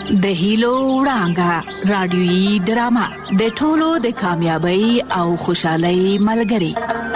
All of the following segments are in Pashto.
د هیلو وړانګه رادیويي ډرامه د ټولو د کامیابی او خوشحالۍ ملګری.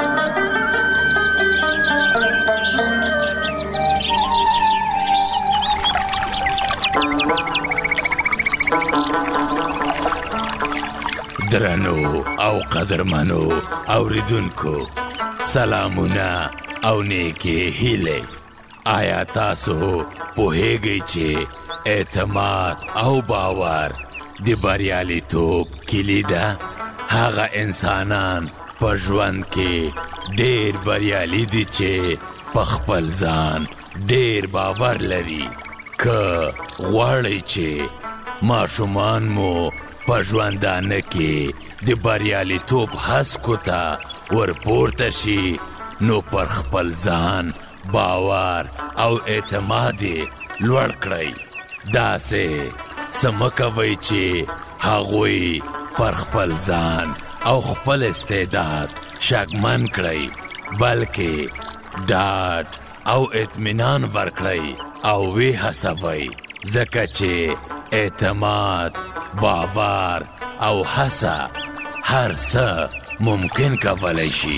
درنو او قدرمنو اوریدونکو سلامونه او نیکی هیله. آیا تاسو پوهیږئ چې اعتماد او باور د بریالیتوب کلید ده؟ هغه انسانان په ژوند کې ډېر بریالي دي چې په خپل ځان ډېر باور لري. که غواړئ چې ماشومان مو په ژوندانه کې د بریالیتوب هسکو ته ورپورته شي، نو پر خپل ځان باور او اعتماد لوړ کړئ. داسې څه مه کوئ چې هغوی پر خپل ځان او خپل استعداد شکمن کړئ، بلکې ډاډ او اطمینان ورکړئ او وی هڅوئ، ځکه چې اعتماد، باور او هڅه هر څه ممکن کولی شي.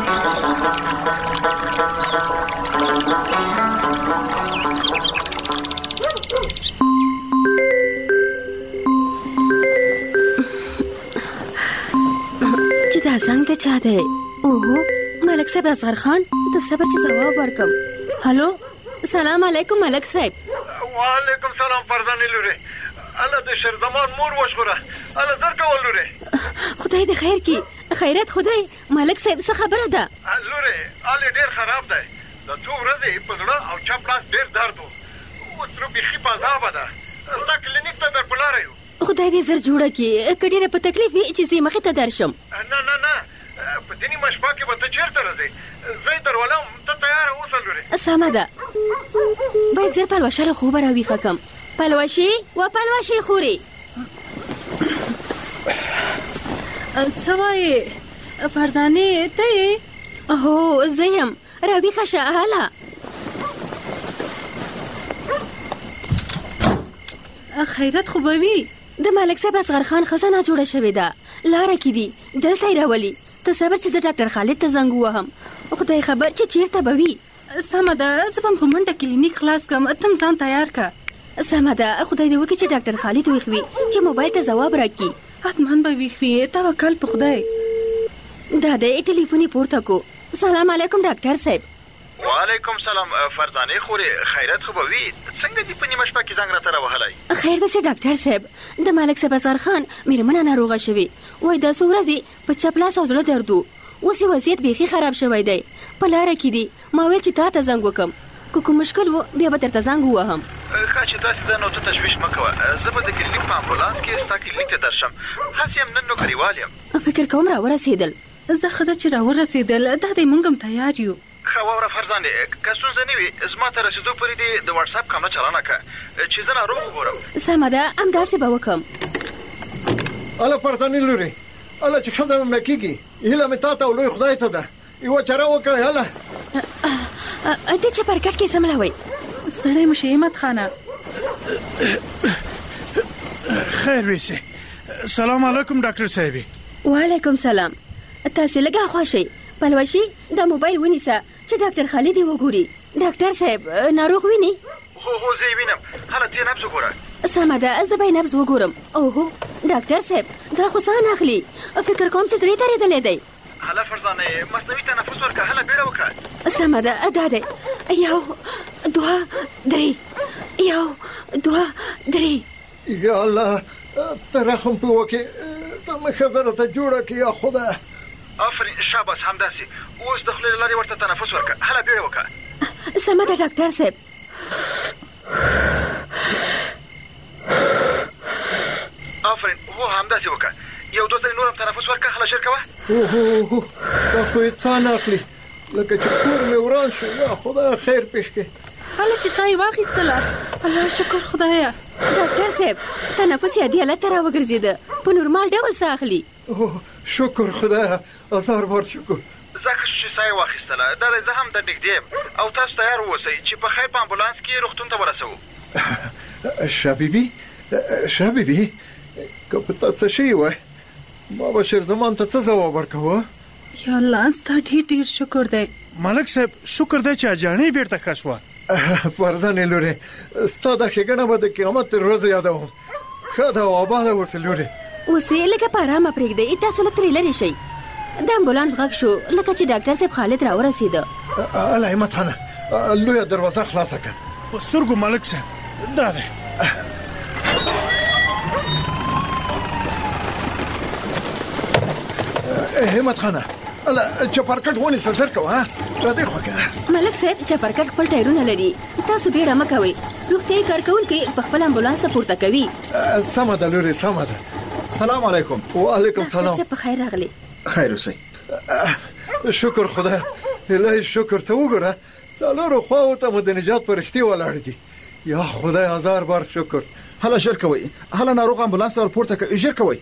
چې دا زنګ د چا دی؟ اوهو، ملک صاحب اصغر خان، د صبر چې ځواب ورکم. هلو، سلام علیکم ملک صاحب. وعلیکم سلام فرزانه لورې. الله د شرزمان مور وشغره. الله در کول لورې. خدای دې خیر کی. خیرت خدای. ملک صاحب څه خبره ده؟ لورې حال ډېر خراب دی. د څو ورځې په زړه او چپ لاس ډېر درد و. اوس نو بیخي په عذابه ده. ستا کلینیک ته در په لاره یو. خدای دې زر جوړه کړي. که ډېره په تکلیف وي چې زه مخې ته درشم. نه په دې نیمه شپه کې به ته چېرته راځې؟ زه یې درولم، ته تیاره اوسه لورې. سمه ده. باید زر پلوشه له خوبه راویښه کړم. پلوشې و پلوشې خورې. څه وایې فرزانې؟ ته یې؟ هو زه یم. راویښه شه هله. خیرت خو به وي. د ملک صاحب اصغر خان خزانه جوړه شوې ده، لاره کې دي، دلته یې راولي. ته صبر چې زه ډاکټر خالد ته زنګ ووهم، خدای خبر چې چیرته به وي. سمه ده، زه به په منډه کلینیک خلاص کړم، ته هم ځان تیار کړه. سمه ده، خدای دې وکړي چې ډاکټر خالد ویښ وي چې موبایل ته ځواب راکړي. حتما به ویښ وي، توکل په خدای. دا دی ټلیفون یې پورته کو. سلام علیکم ډاکټر صاحب. وعلیکم سلام فرزانه خورې. خیرت خو به وي. څنګه دې په نیمه شپه کې زنګ راته راوهلی؟ خیر به سي ډاکټر صاحب. د ملک صاحب اصغر خان مېرمنه ناروغه شوې، وایي دا څو ورځې په چپ لاس او زړه درد و. اوس یې وضعیت بیخي خراب شوی دی، په لاره کې دي. ما ویل چې تا ته زنګ وکړم، که کوم مشکل و بیا به درته زنګ ووهم. ښه چې داسې ده، نو ته تشویش مه کوه. زه به د کلینیک په امبولانس کې ستا کلینیک ته درشم. هسې یم نن نوکریوال یم. فکر کوم راورسېدل. زه ښه ده چې راورسېدل. دا دی موږ هم تیار یو. ښه واوره فرزانې، که ستونزه نه وي زما ته رسېدو پورې دې د واټساپ کامره چالانه کړه چې زه ناروغ وګورم. سمه ده، همداسې به وکړم. الله فرزانې لورې، الله چې ښځه مې مړه کېږي، هیله مې تا ته او لوی خدای ته ده. یوه چاره وکړئ هله. دې چپرکټ کې سملوئ. ستړی مه شې همت خانه. خیر ویسې. سلام علیکم ډاکټر صاحبې. وعلیکم سلام. تاسې لږه خوا شئ. پلوشي دا موبایل ونیسه چې ډاکټر خالد یې وګوري. ډاکټر صاحب ناروغ ویني؟ هو زه یې وینم. هله ته یې نبض وګوره. سمه ده، زه به یې نبض وګورم. اوهو ډاکټر صاحب دا خو ساه نه اخلي. فکر کوم چې زړه یې درېدلی دی. هله فرزانه مصنوعي تنفس ورکړه. هله بیړه وکړه. سمه ده، دا دی. یو دوه درې، یو دوه درې. یا الله ته رحم پې وکړې، ته مې ښځه راته جوړه کړې یا خدایه. آفرین، شاباس، همداسې. اوس د خولې له لارې ورته تنفس ورکړه. هله بیړه وکړه. سمه ده ډاکټر صاحب. آفرین، هو همداسې وکړه. یو دوه ځلې نور هم تنفس ورکړه. هله ژر کوه. اوهو دا خو یې څه نه اخلي، لکه چې کور مې وران شو. یا خدایه خیر پېښ کړې. هله چې ساه یې واخیستله. الله شکر خدایه. ډاکټر صاحب تنفس یې عادي حالت ته راوګرځېده، په نورمال ډول ساه اخلي. شکر خدایه، هزار بار شکر. ځکه چې ساه یې واخیستله. دا دی زه هم در نږدې یم او تاسو تیار واوسئ چې په خیر په امبولانس کې روغتون ته ورسوو. شبیبي شابي که په تا څه شوي وای ما به شیرزمان ته څه ځواب ورکوه؟ یا الله ستا ډېر شکر دی. ملک صاحب شکر دی چې اجاڼۍ بیرته ښه شوه. فرزانې لورې ستا دا ښېګڼه به د قیامت تر ورځې یادوم. ښه ده او آباده اوسې لورې. اوس یې لږه په ارامه پرېږدئ، تاسو لږ ترې لرې شئ. د امبولانس غږ شو لکه چې ډاکټر صاحب خالد راورسېده. الله همت خانه لویه دروازه خلاصه کړه. په سترګو ملک صاحب دا دی. همت خانه الله چپرکټ ونیسه ژر کوه ها را دې خوا که. ملک صاحب چپرکټ خپل ټایرونه لري، تاسو بیړه مه کوئ. روغتیایي کارکوونکي په خپل امبولانس ته پورته کوي. سمه ده لورې سمه ده. سلام علیکم. وعلیکم سلام. ډاکټر صاحب په خیر راغلی. خیر اوسئ. شکر خدای الهي شکر ته وګوره څلورو خواو ته مو د نجات فرښتې ولاړې دي. یا خدای هزار بار شکر. هله ژر کوئ، هله ناروغ امبولانس ته ورپورته کوئ، ژر کوئ.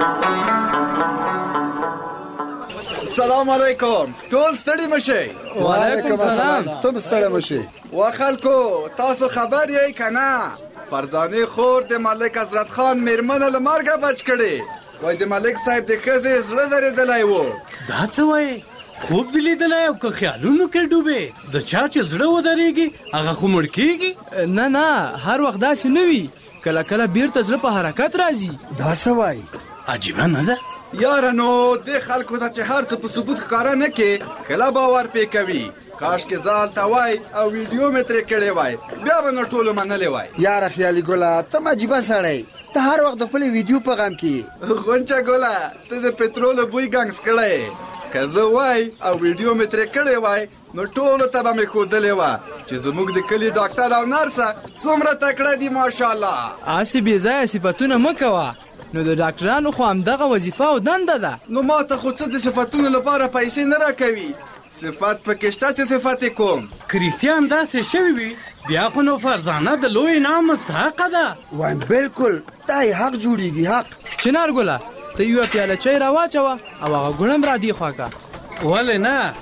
سلام علیکم. ټول ستړي مشئ. وعلیکم السلام. تم ستړي مشئ. و خلکو تاسو خبر یې که نه؟ فرزانې خور د ملک حضرت خان میرمنه له مرګه بچ کړې. وای د ملک صاحب د ښځې زړه درېدلی و. دا څه وایې؟ خوب دې لیدلی او که خیالونو کې ډوبې؟ د چا چې زړه ودرېږي هغه خو مړ کېږي. نه هر وخت داسې نه وي، کله کله بیرته زړه په حرکت راځي. دا څه وایي؟ عجیبه نه ده؟ یاره نو دې خلکو ته چې هر څه په ثبوت ښکاره نه کې کله باور پې کوي. کاشکې زه هلته وای او ویډیو مې ترې کړې وای بیا به نو ټولو منلې وای. یاره خیالي ګله ته عجیبه سړی، ته هر وخت د خپلې ویډیو په غم کې. غونچه ګله ته د پټرولو بوی ګنګس کړی. که زه وای او ویډیو مې ترې کړې وای نو ټولو ته به مې ښودلې وه چې زموږ د کلي ډاکټر او نرسه څومره تکړه دي ماشاءالله. هسې بې ځایه صفتونه مه کوه، نو د ډاکټرانو خو همدغه وظیفه او دنده ده. نو ما ته خو څه د صفتونو لپاره پیسې نه راکوي. صفت پکې شته چې صفت یې کوم. که رښتیا همداسې شوي وي بیا خو نو فرزانه د لوی انعام مستحقه ده. وایم بالکل دا یې حق جوړیږي حق. چنار ګله ته یوه پیاله چای راواچوه او هغه ګوڼه م را دې خوا که. ولې نه؟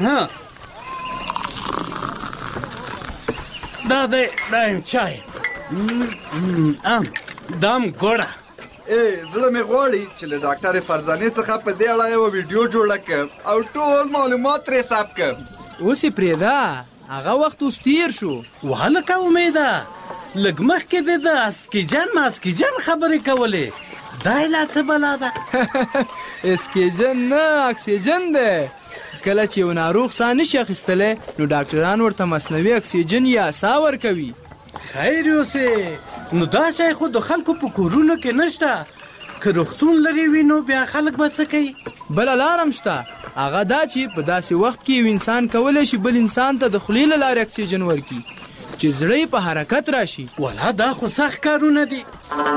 دا دی دا یم چای دام ګوړه. زړه مې غواړي چې له ډاکټر فرزانې څخه په دې اړه یوه ویډیو جوړه کړم او ټول معلومات ترې ثبت کړم. اوس یې پرېږده، هغه وخت اوس تېر شو. وهلکه امیده لږ مخکې دې د اسکیجن ماسکیجن خبرې کولې، دا یې لا څه بلا ده؟ اسکیجن نه اکسیجن دی. کله چې یو ناروغ ساه نشي اخیستلی نو ډاکټران ورته مصنوي اکسیجن یا ساه ورکوي. خیر اوسې نو دا شی خو د خلکو په کورونو کې نشته. که روغتون لرې وي نو بیا خلک به څه کوي؟ بله لاره هم شته، هغه دا چې په داسې وخت کې یو انسان کولی شي بل انسان ته د خولې له لارې اکسیجن ورکړي چې زړه یې په حرکت راشي. ولا دا خو سخت کارونه دي.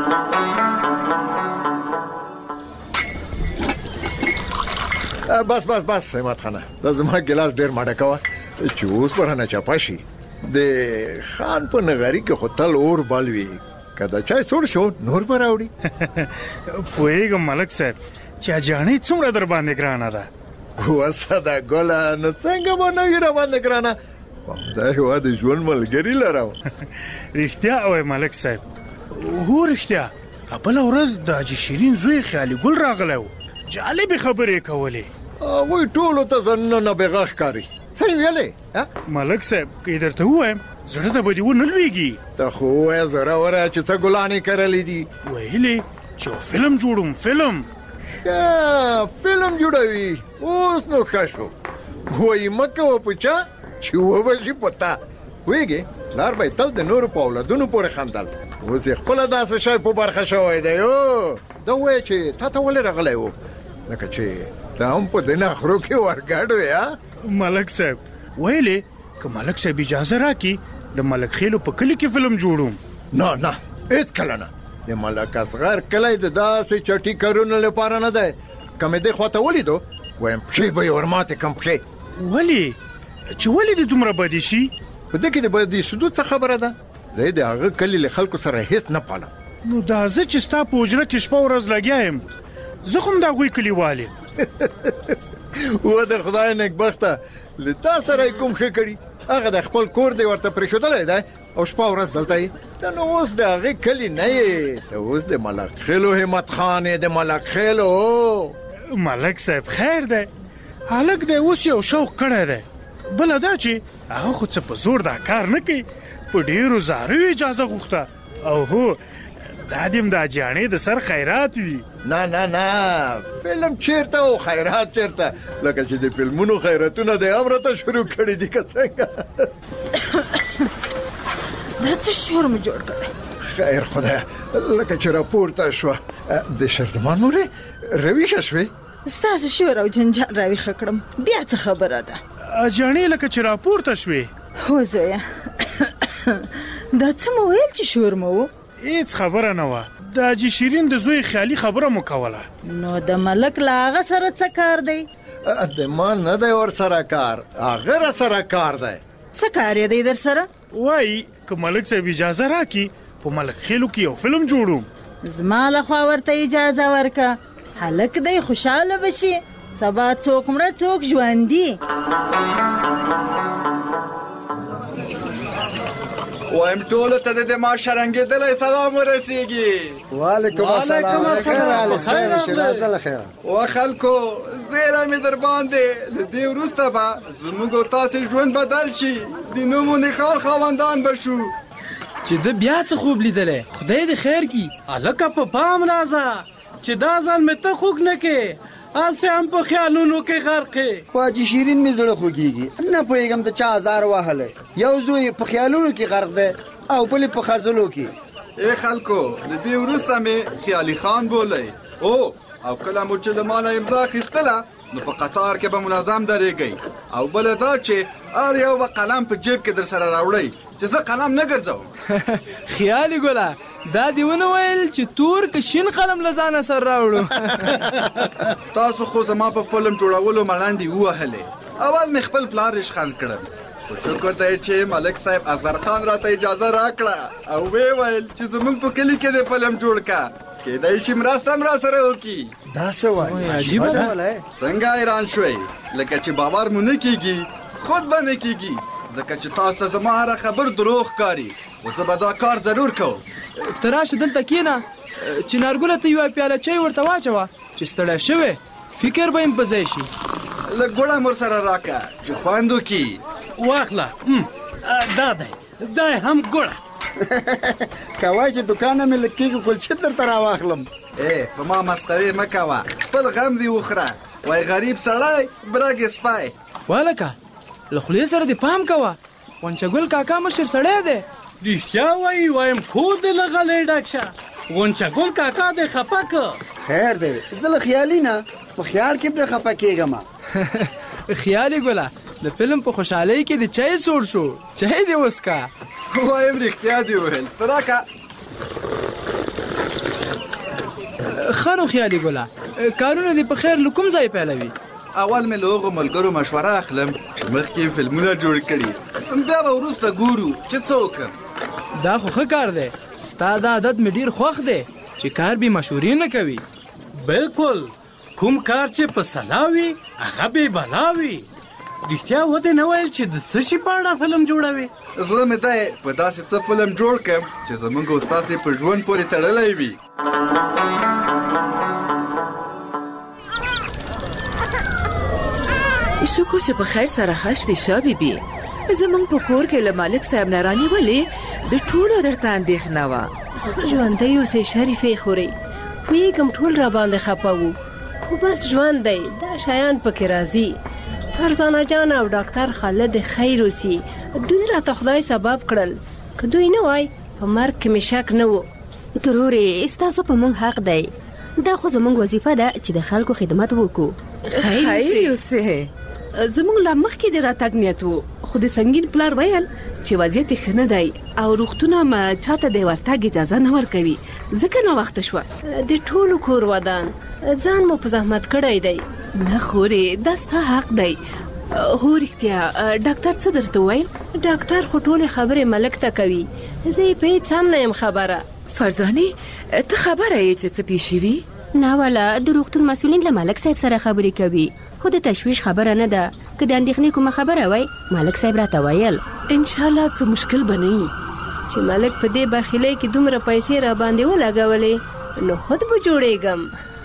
بس همت خانه دا زما ګلاس ډېر ماډه کوه چې اوس پر نه چپه شي. د خان په نغري کې خو تل اور بل وي، که دا چای سوړ شو نور به راوړي. پوهېږم ملک صاحب چې اجاڼۍ څومره در باندې ګرانه ده. وسه ده ګله نو څنګه به نه وي را باندې ګرانه؟ همدا هېواد د ژوند ملګري لرم. رښتیا وایې ملک صاحب. هو رښتیا بله ورځ د حاجي شیرین زوی خیالي ګل راغلی و، جالبې خبرې کولې. هغوی ټولو ته ځانونه نابغه ښکاري. څه یې ویلې؟ ملک صاحب که درته ووایم زړه ته به دې ونه لوېږي. ته خو ووایه زوروره چې څه ګلانې کرلې دي. ویلې چې یو فلم جوړوم. فلم جوړوي. اوس نو ښه شو. وایي مه کوه په چا چې وبه شي په تا. پوهېږې پلار به یې تل د نورو په اولادونو پورې خندل، اوس یې خپله داسې شی په برخه شوی دی. دا ووایه چې تا ته ولې راغلی و لکه چې ته هم په دې نخرو کې ورګډ وې. ملک صاحب ویلې که ملک صاحب اجازه راکړي د ملک خیلو په کلي کې فلم جوړوم. نه هېڅکله نه. د ملک اصغر کلی د داسې چټي کارونو لپاره نه دی. که مې دې خواته ولیدو وایم پښې به یې ورماتې کړم. پښې ولې چې ولې دې دومره بدې شي؟ په دې کې د بدې شدو څه خبره ده؟ زه د هغه کلي له خلکو سره هېڅ نه پالم. نو دا زه چې ستا په حجره کې شپه ورځ لګیا یم زه خو هم د هغوی کلیوال یم. و د خدای نیکبخته له تا سره یې کوم ښه کړي؟ هغه د خپل کور دی ورته پرېښودلی دی او شپه ورځ دلته یې ته نو اوس د هغې کلي نه یې ته اوس د ملک خیلو همت خان یې د ملک خیلو. ملک صاحب خیر دی هلک دی اوس یو شوق کړی دی بله دا چې هغه خو څه په زور دا کار نه کوي په ډېرو زاریو اجازه غوښته او هو دا دې د جانې د سر خیرات وي. نه نه نه فلم چیرته او خیرات چیرته لکه چې د فلمونو خیراتونه د امرته شروع کړي دي که څنګه دا څه شور مو جوړ کړی خیر خدای لکه چې راپورته شوه د شرزمان مورې راویښه شوې ستاسو شور او جنجال راویښه کړم بیا څه خبره ده جانې لکه چې راپورته شوې هو زویه دا څه مو ویل چې شور مو و هیڅ خبره نه وه د حاجي شیرین د زوی خیالي خبره مو کوله. نو د ملک له هغه سره څه کار دی؟ د ما نه دی ورسره کار هغه راسره کار دی. څه کار یې دی در سره؟ وایي که ملک صاحب اجازه راکړي په ملک خیلو کې یو فلم جوړوم. زما لخوا ورته اجازه ورکه هلک دی خوشحاله بشي سبا څوک مړه څوک ژوندي. وایم ټولو ته د ما شرنګېدلی سلام ورسیږي. وعلیکم السلام. و خلکو زیره مې در باندې له دې وروسته به زموږ او تاسې ژوند بدل شي د نوم و نښان خاوندان به شو. چې ده بیا څه خوب لیدلی خدای دې خیر کي. هلکه په پام راځه چې دا ځل مې ته خوږ نه کې هسې هم په خیالونو کې غرق یې. په حاجي شیرین مې زړه خوږېږي نه پوهېږم ته چا ازار وهلی یو زوی په خیالونو کې غرق دی او بلې په خزلو کې. ای خلکو له دې وروسته مې خیالي خان بولی او کله مو چې له ما نه امضا اخیستله نو په قطار کې به منظم درېږئ او بله دا چې هر یو به قلم په جیب کې در سره راوړئ چې زه قلم نه ګرځوم. خیالي ګله دا دې ونه ویل چې تور که شین قلم له ځانه سره راوړو. تاسو خو زما په فلم جوړولو ملنډې ووهلې اول مې خپل پلار ریشخند کړم خو شکر دی چې ملک صاحب اصغر خان راته اجازه راکړه او ویې ویل چې زموږ په کلي کې دې فلم جوړ که کیدای شي مرسته هم راسره وکړي. دا څه وایي عجیبه ده څنګه حیران شوئ لکه چې باور مو نه کېږي خود به نه کېږي ځکه چې تاسو ته زما هره خبر دروغ ښکاري خو زه به دا کار ضرور کوم. ته راشه دلته کښېنه چنارګله ته یوه پیاله چای ورته واچوه چې ستړی شوی فکر به یې په ځای شي. لږ ګوړه مور سره راکړه چې خوند وکړي. واخله دا دی دا هم ګوړه که وایي چې دوکانه مې لږ کېږي کلچې درته راواخلم. په ما مسخرې مه کوه خپل غم دې وخوره وای غریب سړی برګ سپی. والکه له خولې سره دې پام کوه غونچه ګل کاکا مشر سړی دی. رښتیا وایي وایم کور دې له غلی ډک شه غونچه ګل کاکا دې خفه که. خیر دی زه له خیالي نه په خیال کې پرې خفه کېږم. خیالي ګله د فلم په خوشحالۍ کې د چای سوړ شو چای دې وڅښه. وایم رښتیا دې وویل ته راکړه. ښه نو خیالي ګله کارونه دې په خیر له کوم ځای پیلوي؟ اول مې له هغو ملګرو مشوره اخلم چې مخکې فلمونه جوړ کړي بیا به وروسته ګورو چې څه وکړم. دا خو ښه کار دی ستا دا عادت مې ډېر خوښ دی چې کار بې مشورې نه کوي. بالکل کوم کار چې په سلا وي هغه بې بلا وي. رښتیا ودې نه ویل چې د څه شي په اړه فلم جوړوي؟ زړه مې دی په داسې څه فلم جوړ کړم چې زموږ او ستاسې په ژوند پورې تړلی وي. شکر چې په خیر سره ښه شوې شه بیبي. زموږ په کور کې له مالک صاحب نه رانیولې د ټولو درته اندېښنه وه. ژوندی اوسئ شریفې خورئ پوهېږم ټول راباندې خفه وو خو بس ژوند دی دا شیان پکې راځي. فرزانه جان او ډاکټر خالد خیر اوسي دوی راته خدای سبب کړل که دوی نه وای په مرګ کې مې شک نه و. ترورې ستاسو په موږ حق دی دا خو زموږ وظیفه ده چې د خلکو خدمت وکړو. خیر اوسئ. زموږ لا مخکې د راتګ نیت و خو د سنګین پلار ویل چې وضعیت ښه نه دی او روغتونه ما چاته د ورتګ اجازه نه ورکوي ځکه ناوخته شوه. د ټولو کور ودان ځان مو په زحمت کړی دی. نه خورې دا ستا حق دی. هو رښتیا ډاکټر څه درته وویل؟ ډاکټر خو ټولې خبرې ملک ته کوي زه یې په هېڅ هم نه یم خبره. فرزانې ته خبره یې چې څه پېښ شوي؟ نه والا د روغتون مسؤلین له ملک صاحب سره خبرې کوي خو د تشویش خبره نه ده که د اندېښنې کومه خبره وای ملک صاحب راته ویل انشاءالله څه مشکل به نه وي. چې ملک په دې بخیلۍ کې دومره پیسې را باندې ولګولې نو خود به جوړېږم.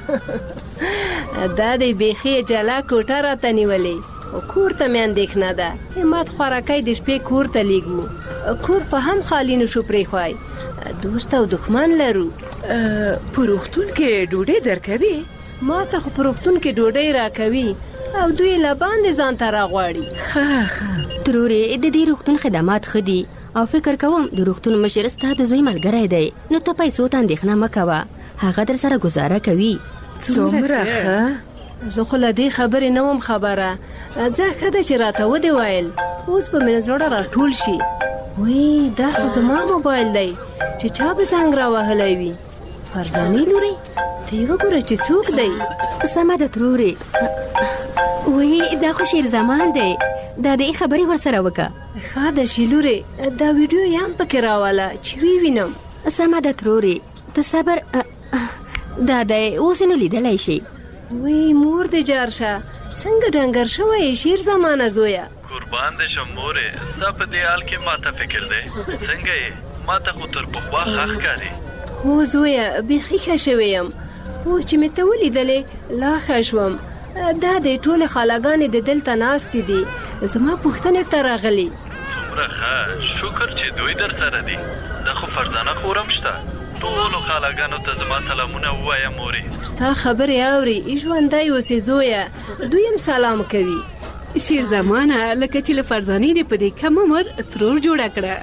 دا دی بیخي جلا کوټه راته نیولې او کور ته مې اندېښنه ده. همت خوراکی د شپې کور ته لیږمو. کور په هم خالي نشو پرېښوی. دوست او دښمن لرو. په روغتون کې ډوډۍ درکوي؟ ما ته خو په روغتون کې ډوډۍ راکوي او دوی له باندې ځان ته راغواړي. ترورې د دې روغتون خدمات ښه دي او فکر کوم د روغتون مشر ستا د زوی ملګری دی، نو ته پیسو ته اندېښنه مه کوه، هغه در سره ګزاره کوي. څومره ښه؟ زه خو له دې خبرې نه وم خبره. ځه ښه ده چې راته ودې ویل، اوس به مې زړه راټول شي. وی دا خو زما موبایل دی چې چا به زنګ راوهلی وي. فرزانې لورې ته یې وګوره چې څوک دی. سمه ده ترورې. وی دا خو شیر زمان دی، دا د خبرې ورسره وکړه. ښه ده شیلورې، دا ویډیو یې هم پکې راواله چې وینم. سمه ده ترورې، ته صبر. دا دی اوس یې نو لیدلی شي. وی مور دې جار شه، څنګه ډنګر شوی شیر زمانه زویه؟ قربان دې شم مورې، ستا په دې حال کې ما ته فکر دی. څنګه یې؟ ما ته خو تر پخوا ښه ښکاري. هو زویه بیخي ښه شوی یم. اوس چې مې ته ولیدلې لا ښه شوم. دا د ټولې خالاګانې د دلته ناستې دي، زما پوښتنې ته راغلي. څومره ښه، شکر چې دوی در سره دي. دا خو فرزانه خورم شته. ټولو خالاګانو ته زما سلامونه ووایه مورې. ستا خبرې اوري، ژوندی اوسې زویه. دوی هم سلام کوي. شیر زمانه لکه چې له فرزانې دې په دې کم عمر ترور جوړه کړه.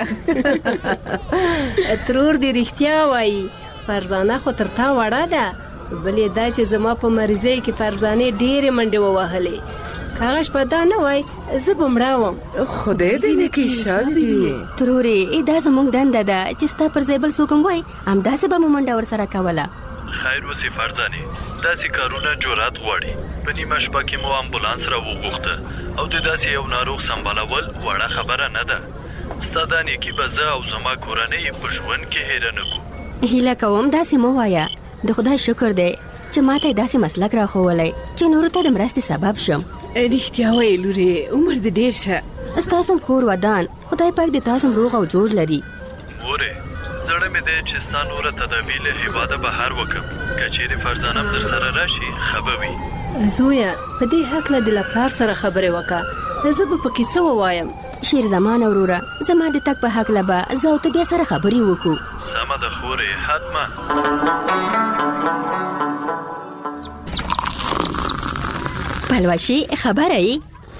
ترور دې رښتیا وایي، فرزانه خو تر تا وړه ده. بلې دا چې زما په مریضۍ کې فرزانې ډېرې منډې ووهلې. هغه شپه دا نه وای زه به مړه وم. خدای دې نیکي شالوي. ترورې دا زموږ دنده ده چې ستا پر ځای بل څوک هم وای همداسې به مو منډه ورسره کوله. خیر وسې فرزانې، داسې کارونه جرأت غواړي. په نیمه شپه کې مو امبولانس را وغوښته او د داسې یو ناروغ سمبالول وړه خبره نه ده. ستا دا نیکي به زه او زما کورنۍ په ژوند کې هیره نه کړو. هیله کوم داسې مه وایه. د خدای شکر دی چې ما ته داسې مسلک راښولی چې نورو ته د مرستې سبب شم. رښتیا وایې لورې، عمر دې ډېر شه. ستاسو هم کور ودان خدای پاک دې تاسو روغ او جوړ لري. مورې زړه مې دی چې ستا نوره تدابیر له هېواده بهر وکړم. که چیرې فرزانه در سره راشي ښه به وي. زویه په دې هکله د له پلار سره خبرې وکړه، زه به پکې څه ووایم. شیر زمان وروره، زما د تګ په هکله به زه او ته بیا سره خبرې وکړو. سمه ده خورې، حتما. پلوشي خبره یې؟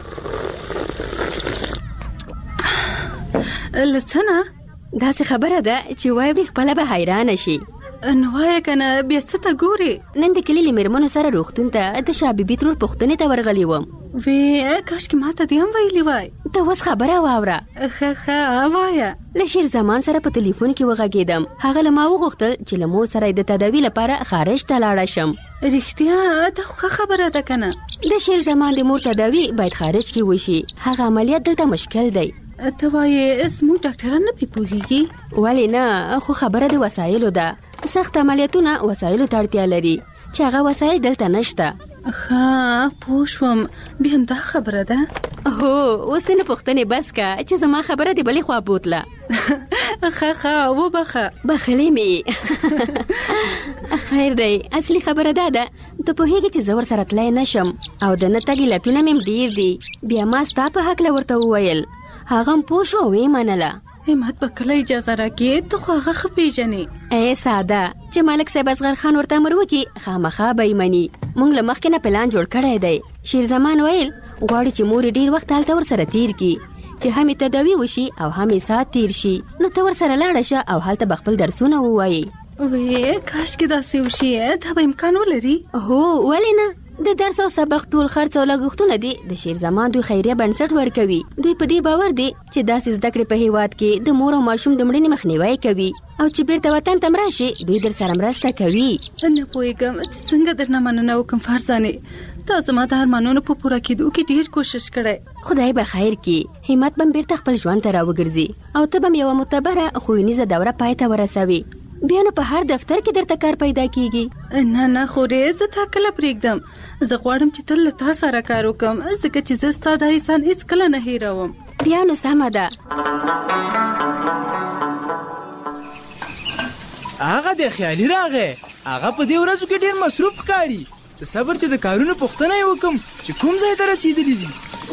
له څه نه؟ داسې خبره ده چې واوري خپله به حیرانه شي. نو وایه که نه بیا څه ته ګورې؟ نن د کلي له مېرمنو سره روغتون ته د شاه بیبي ترور پوښتنې ته ورغلی وم. وی کاشکې ما ته دې هم ویلي وای. ته اوس خبره واوره. ښه وایه. له شیر زمان سره په تلیفون کې وغږېدم. هغه له ما وغوښتل چې له مور سره د تداوي لپاره خارج ته لاړه شم. رښتیا دا خو ښه خبره ده که نه؟ د شیر زمان د مور تداوي باید خارج کې وشي. هغه عملیات دلته مشکل دی. ته وایې زموږ ډاکټران نه پې پوهېږي؟ ولې نه، خو خبره د وسایلو ده. سخت عملیاتونه وسایلو ته اړتیا لري چې هغه وسایل دلته نشته. ښه پوه شوم، بیا هم دا خبره ده؟ هو اوس دې نه پوښتنې بس که چې زما خبره دې بلې خوا بوتله. ښه وبخه. بخلې مې. خیر دی، اصلي خبره دا ده ته پوهېږې چې زه ورسره تلی نه شم او د نه تګ علتونه مې ډېر دي. بیا ما ستا په هکله ورته وویل، هغه هم پوه شو او یې منله. همت به کله اجازه راکړې؟ ته خو هغه ښه پېژنې. ای ساده، چې ملک صاحب اصغر خان ورته امر وکړي خامخا به یې مني. موږ له مخکې نه پلان جوړ کړی دی. شیر زمان ویل غواړي چې مور یې ډېر وخت هلته ورسره تیر کړي چې هم یې تداوي وشي او هم یې ساعت تیر شي. نو ته ورسره لاړه شه او هلته به خپل درسونه ووایي. وی کاشکې داسې وشي، دا به امکان ولري؟ هو ولې نه. د درس او سبق ټول خرڅ او لګښتونه دي د شیر زمان دوی خیریه بنسټ ورکوي. دوی په دې باور دي چې داسې زده کړې په هېواد کې د مور او ماشوم د مړینې مخنیوی کوي او چې بیرته وطن ته راشي دوی در سره مرسته کوي. نه پوهېږم چې څنګه درنه مننه وکړم فرزانې. تا زما د ارمانونو په پوره کېدو کې ډېر کوشش کړی. خدای به خیر کړي. همت به بیرته خپل ژوند ته راوګرځي او ته به یوه معتبره ښوونیزه دوره پای ته ورسوي. بیا نو په هر دفتر کې درته کار پیدا کیږي. نه خورې زه تا کله پرېږدم. زه غواړم چې تل له تا سره کار وکړم ځکه چې زه ستا دا احسان هېڅکله نه هېروم. بیا نو سمه ده. هغه د خیالي راغی. هغه په دې ورځو کې ډېر مصروف ښکاري. د صبر چې د کارونو پوښتنه یې وکړم چې کوم ځای ته رسېدلي دي.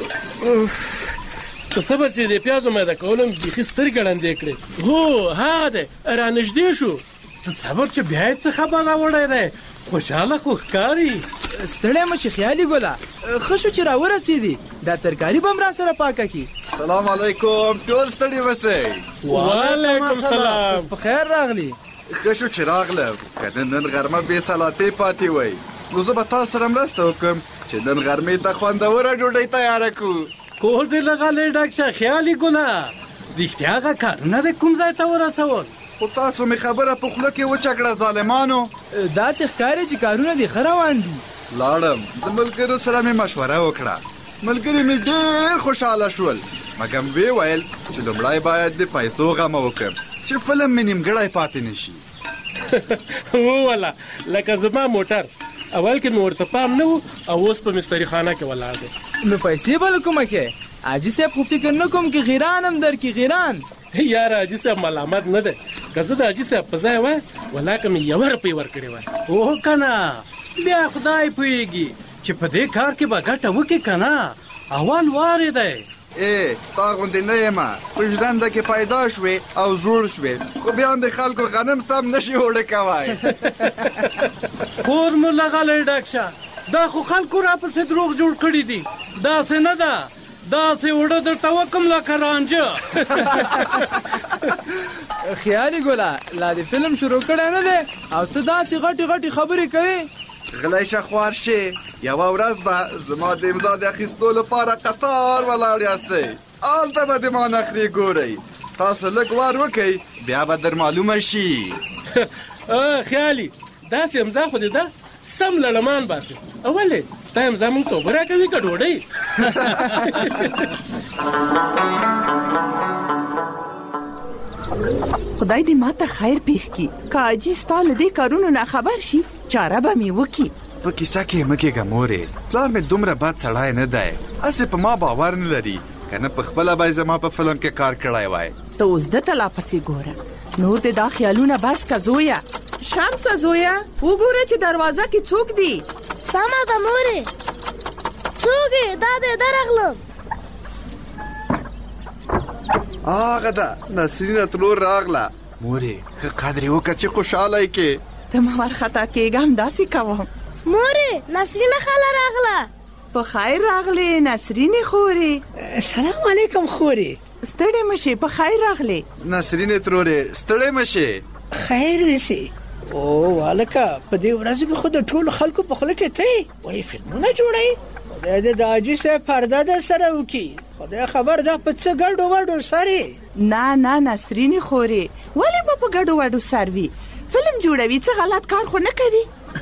د صبر چې د پیازو میده کولم بیخي سترګې ړندې کړې. هو هغه دی رانږدې شو. د صبر چې بیا یې څه خبر راوړی دی، خوشحاله خو ښکاري. ستړی مه شي خیالي ګله، ښه شو چې راورسېدې. دا ترکاري به هم را سره پاکه کړي. سلام علیکم، ټول ستړي اوسئ. وعلیکم سلام. په خیر راغلي. ښه شو چې راغلم، که نن غرمه بې سلاتې پاتې وی نو زه به تاسو سره مرسته وکړم چې نن غرمې ته خوندوره ډوډۍ تیاره کړو. کور دې لغلی ډک شه خیالي ګله. رښتیا هغه کارونه دې کوم ځای ته ورسول؟ خو تاسو مې خبره په خوله کې وچکړه ظالمانو. داسې ښکاري چې کارونه دې ښه روان دي. لاړم، د ملګرو سره مې مشوره وکړه. ملګري مې ډېر خوشحاله شول، مګر ویې ویل چې لومړی باید د پیسو غمه وکړم چې فلم مې نیمګړی پاتې نشي. وواله لکه زما موټر، اول کې مې ورته پام نه و او اوس په مستري خانه کې ولاړ دی. نو پیسې به له کومه کې؟ حاجي صاحب خو فکر نه کوم کې غیران هم درکړي. غیران یاره حاجي صاحب ملامت نه دی. که زه د حاجي صاحب په ځای وای ولاکه مې 1 روپۍ ورکړې وای. اوه که نه، بیا خدای پوهېږي چې په دې کار کې به ګټه وکړي که نه. اول وارې دی. تا غوندې نه یمه، په ژرنده کې پیدا شوې او زوړ شوې، خو بیا هم د خلکو غنم سم نشي اوړه کوی. کور مو لغلی ډک شه. دا خو خلکو راپسې دروغ جوړ کړي دي. داسې نه ده، داسې اوړه درته وکړم لکه رانجه. خیالي ګله، لا دې فلم شروع کړی نه دی او ته داسې غټې غټې خبرې کوې. غلی شه خوار شې، یوه ورځ به زما د امضا د اخیستو لپاره قطار ولاړ یاستئ. هلته به د ما نخرې ګورئ. تاسو لږ وار وکئ بیا به در معلومه شي. خیالي داسې امضا خو دې ده سم لړمان باسي. ولې ستا امضا موږ ته اوبه راکوي که ډوډۍ؟ خدای دې ماته خیر پېښ کړي. که حاجي ستا له دې کارونو نه خبر شي چاره به مې وکړي. په کیسه کې مه کېږه مورې، پلار مې دومره بد سړی نه دی، هسې په ما باور نه لري، که نه په خپله به یې زما په فلم کې کار کړی وای. ته اوس ده ته لا پسې ګوره، نور دې دا خیالونه بس که زویه. شمسه زویه وګوره چې دروازه کې څوک دی. سمه ده مورې. څوک یې؟ دا دی درغلم. هغه ده نسرینه تلور راغله. مورې ښه قدر یې وکړه چې خوشحاله یې کې. ته مه ورخطا کېږه، همداسې کوم. مورې نسرینه خاله راغله. په خیر راغلې نسرینې خورې. سلام علیکم خورې. ستړې مه شې، په خیر راغلې. نسرینې ترورې ستړې مه شې. خیر رسې. او والکه په دې ورځو کې خو د ټولو خلکو په خوله کې ته وایي فلمونه جوړوي. خدای دې د حاجي صاحب پرده در سره وکړي. خدای خبر ده په څه ګډو وډو سرې. نه نه نسرینې خورې، ولې به په ګډو وډو سر وي؟ فلم جوړوي، څه غلط کار خو نه کوي.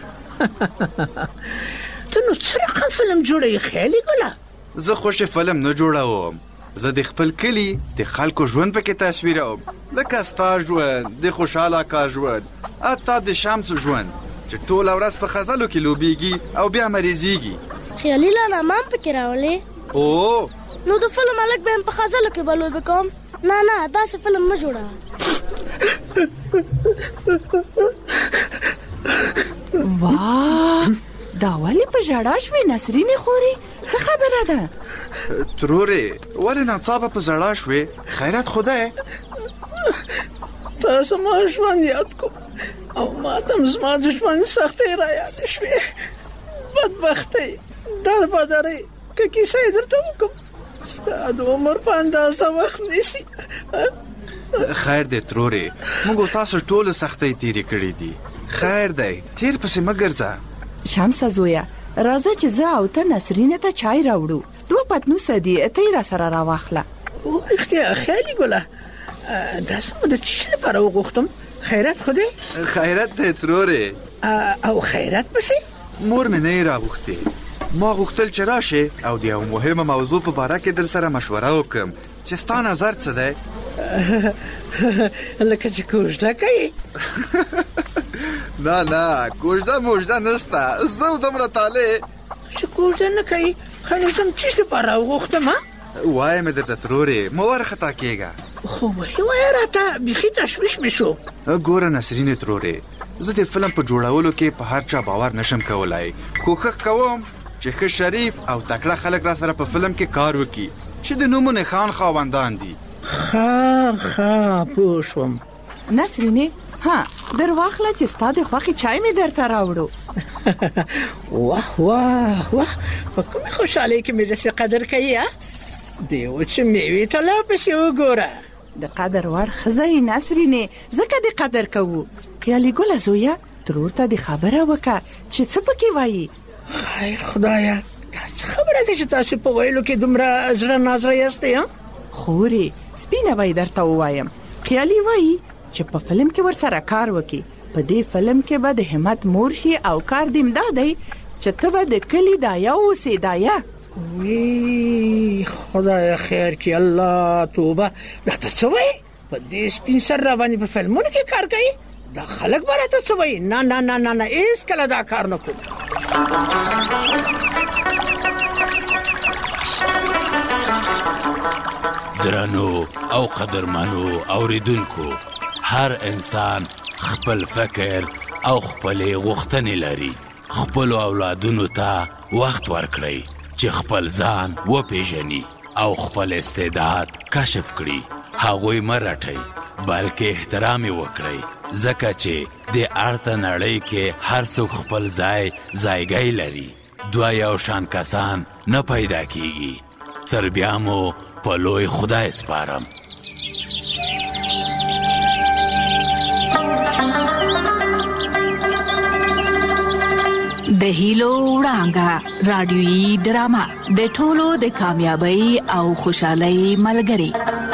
ته نو څه رقم فلم جوړوي خیالي ګله؟ زه خوښې فلم نه جوړوم، زه د خپل کلي د خلکو ژوند پکې تصویروم، لکه ستا ژوند، د خوشحاله کار ژوند، حتی د شمس ژوند چې ټوله ورځ په خزلو کې لوبیږي او بیا مریضیږي. خیالي لانا ما هم پکې راولې. او نو د فلم هلک به هم په خزلو کې به لوبې کوم. نه نه داسې فلم مه جوړوه. واه دا ولې په ژړا شوې نسرینې خورې؟ څه خبره ده؟ ترورې ولې ناڅاپه په ژړا شوې؟ خیرات خو دی؟ تاسو ما ژوند یاد کو او ما ته زما د ژوند سختۍ را یادې شوې. بدبختۍ دربدرۍ که کیسه یې درته وکړم ستا د عمر په اندازه وخت نیسي. خیر دی ترورې، موږ تاسو ټولو سختۍ تیرې کړې دي. خیر دی، تیر پسې مه ګرځه. شمسه زویه راځه چې زه او ته نسرینې ته چای راوړو. 2 پتنوسه دي، ته یې را سره راواخله. رښتیا خیالي ګله، دا زما د څه لپاره وغوښتم؟ خیرات خو دی؟ خیرات دی ترورې. او خیرات پسې؟ مور مې نه یې راغوښتې، ما غوښتل چې راشې او د یو مهمه موضوع په باره کې در سره مشوره وکړم چې ستا نظر څه دی؟ لکه چې کوژده کوي. نه نه کوژده موژده نشته، زه دومره طالع چې کوژده نه کوي. خو زه څه لپاره وغوښتم؟ وایم درته ترورې، مه ورخطا کېږه. خو وای راته بیخي تشویش مشو. ګوره نسرین ترورې، زه د فلم په جوړولو کې په هر چا باور نشم کولای. کوښښ کوم چې ښه شریف او تکړه خلک را سره په فلم کې کار وکړي چې د نومو نښان خاوندان دي. ښه پوه شوم. نسرینې در واخله چې ستا د خوښې چای مې درته راوړو. واه په کومې خوشحالۍ کې مې داسې قدر کوي دی چې میوې ته لا پسې وګوره. د قدر وړ ښځه یې نسرینې، ځکه د قدر کوو. خیالي ګله زویه، ترور ته د خبره وکړه چې څه پکې وایي. خیر خدایه، دا څه خبره ده چې تاسې په ویلو کې دومره زړه نازړه یاستئ؟ خورې سپینه وایي درته ووایم. خیالي وایي چې په فلم کې ورسره کار وکړي. په دې فلم کې به د همت مور شي او کار دې امدا دی چې ته به د کلي دایا اوسې. دایا وی خدای خیر کی، الله توبه. دا ته څه وایي؟ په دې سپین سر را باندې په فلمونو کې کار کوي؟ دا خلک به راته څه وایي؟ نه هېڅکله دا کار نه کوم. درنو او قدرمنو اوریدونکو، هر انسان خپل فکر او خپل غوښتنې لري. خپل اولادونو ته وخت ورکړئ چې خپل ځان وپیژني او خپل استعداد کشف کړي. هغوی مه رټئ بلکې احترام یې وکړئ، ځکه چې د ارته نړۍ کې هر څوک خپل ځایګی لري. دوه یو شان کسان نه پیدا کیږي. تر بیا مو په لوی خدای سپارم. د هیلو وړانګه رادیویي ډرامه د ټولو د کامیابی او خوشحالۍ ملګری.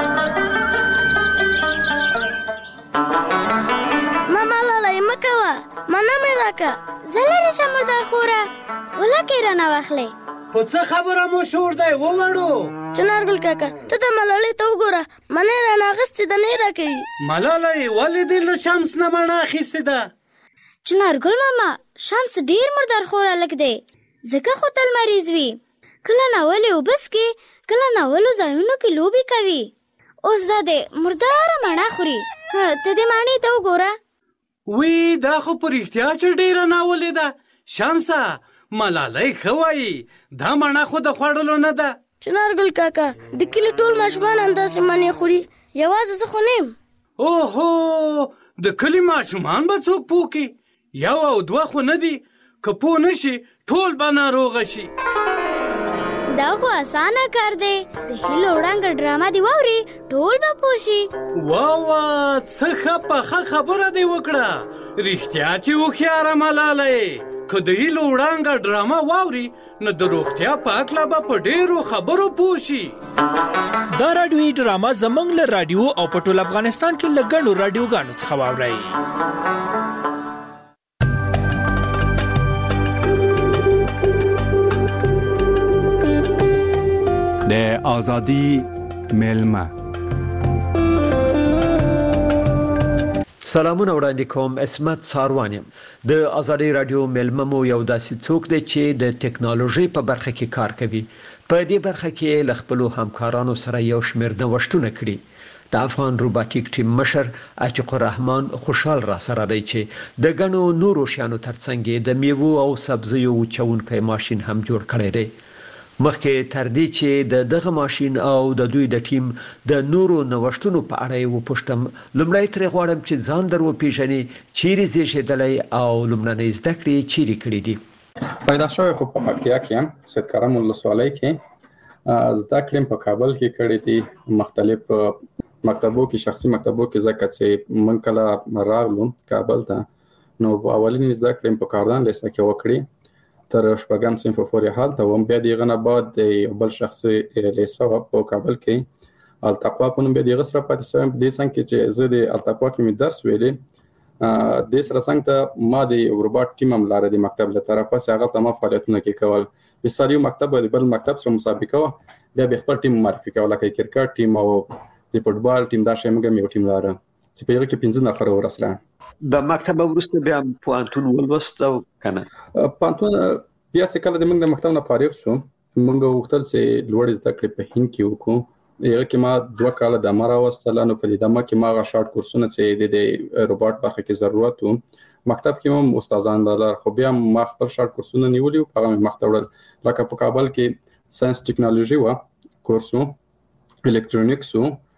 ماما لاله مکوه مانا مې راکه زلری شمر د خوره ولکه رانه واخلې. خو څه خبره مو شور دی ووړو؟ چنارګل کاکا ته د ملالۍ ته وګوره، منې رانه اغستې ده نه راکوي. ملالۍ ولې دې له شمس نه مڼه اخیستې ده؟ چنارګل ماما شمس ډیر مردار خور الک دی، ځکه خو تل مریض وي. کله ناولې وبس کې، کله ناولو ځایونو کې لوبې کوي. اوس دا د مرداره مڼه خوري. ته دې مڼې ته وګوره. وی دا خو په رښتیا چې ډیره ناولې ده. شمسه ملالۍ ښه وایي، دا مڼه خو د خوړلو نه ده. چنارګل کاکا د کلي ټول ماشومان همداسې مڼې خوري، یوازې زه خو نه یم. اوهو د کلي ماشومان به څوک پوکي؟ یو او دوه خو نه دي، که پوه نشي ټول به ناروغه شي. دا خو اسانه کار دی، د هیلو وړانګه ډرامه دی واوري ټول به پوه شي. واه څه ښه پخه خبره دی وکړه. رښتیا چې هوښیاره ملالۍ، که د هیلو وړانګه ډرامه واوري نو د روغتیا په هکله به په ډېرو خبرو پوه شي. دا راډیویي ډرامه زموږ له راډیو او په ټول افغانستان کې له ګڼو راډیوګانو څخه واورئ. د آزادی میلمه. سلامونه وړاندې کوم، اسمت ساروان یم. د آزادی رادیو میلمه مو یو داسې څوک دی چې د ټکنالوژي په برخه کې کار کوي. په دې برخه کې له خپلو همکارانو سره یو شمېر نوښتونه کړي. د افغان روباټیک ټیم مشر عتیق الرحمن خوشحال را سره دی چې د ګڼو نورو شیانو ترڅنګ د میوو او سبزیو وچونکی ماشین هم جوړ کړی دی. مخکې تر دې چې دغه ماشین او د دوی د ټیم د نورو نوښتونو په اړه یې وپوښتم، لومړی ترې غواړم چې ځان در وپېژنئ، چیرې زیږېدلی او لومړنۍ زده کړې چیرې کړې دي؟ پیدا شوی خو په پکتیا کې یم، سید کرم ولسوالۍ کې. زده کړې په کابل کې کړې دي، مختلف مکتبو کې، شخصي مکتبو کې، ځکه چې من کله راغلم کابل ته نو اولینې زده کړې په کاردان لیسه کې وکړې تر شپږم صنف پورې هلته وم. بیا د هغه نه بعد د یو بل شخصي لیسه وه په کابل کې، التقوا په نوم بیا د هغه سره پاتې شوم. په دې څنګ کې چې زه د التقوا کې مې درس ویلې، دې سره څنګ ته ما د روباټ ټیم هم لاره د مکتب له طرفه چې هغه ته ما فعالیتونه کې کول. مثال یو مکتب د بل مکتب سره مسابقه وه، بیا به خپل ټیم معرفي کوه، لکه کرکټ ټیم او د فوټبال ټیم. دا شی موږ یو ټیم لاره چې په هغه کې 15 نفر ورسره. د مکتب وروسته بیا پوهنتون ولوست او کنه پوهنتون بیا چې کله د موږ د مکتب نه فارغ شو، موږ غوښتل چې لوړې زده کړې په هند کې وکړو یو کې ما 2 کال د امر واستل نو په دې دمه کې ما غا شارټ کورسونه چې د روبوټ برخه کې ضرورت و مکتب کې هم استادان لرل خو بیا ما خپل شارټ کورسونه نیولې او هغه مختوړل لکه په کابل کې ساينس ټیکنالوژي و کورسو الکترونیکس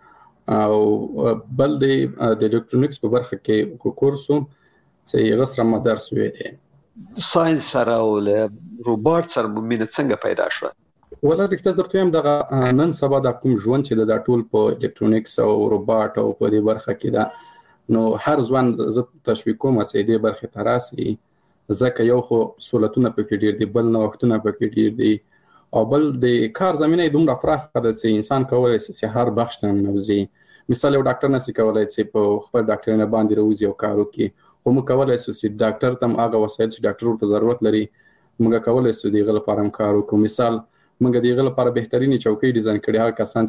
او بل د الکترونیکس په برخه کې کورسو چې غسر مدرس وې دي ساينس سره او روبوټ سره مینه څنګه پیدا شوه ولا رښتیا درته هم دغه نن سبا د کوم ژوند چې د ټول په الکترونیکس او روبوټ او په دې برخه کې دا نو هر ځوان ز تشویق کوم چې دې برخه تراسي ځکه یو خو سہولتونه پکې ډیر دي بل نو وختونه پکې ډیر دي او بل د کار زمينه دومره فراخه ده چې انسان کولای شي چې هر بخش ته نوځي مثال یو ډاکټر نشي کولای چې په خپل ډاکټر نه باندې روزي او کار وکړي خو موږ کولای شو چې ډاکټر تم هغه وسایل چې ډاکټر ورته ضرورت لري موږ کولای شو دغه لپاره کار وکړو مثال موږ دغه لپاره بهترینی چوکۍ ډیزاین کړې هغه کسان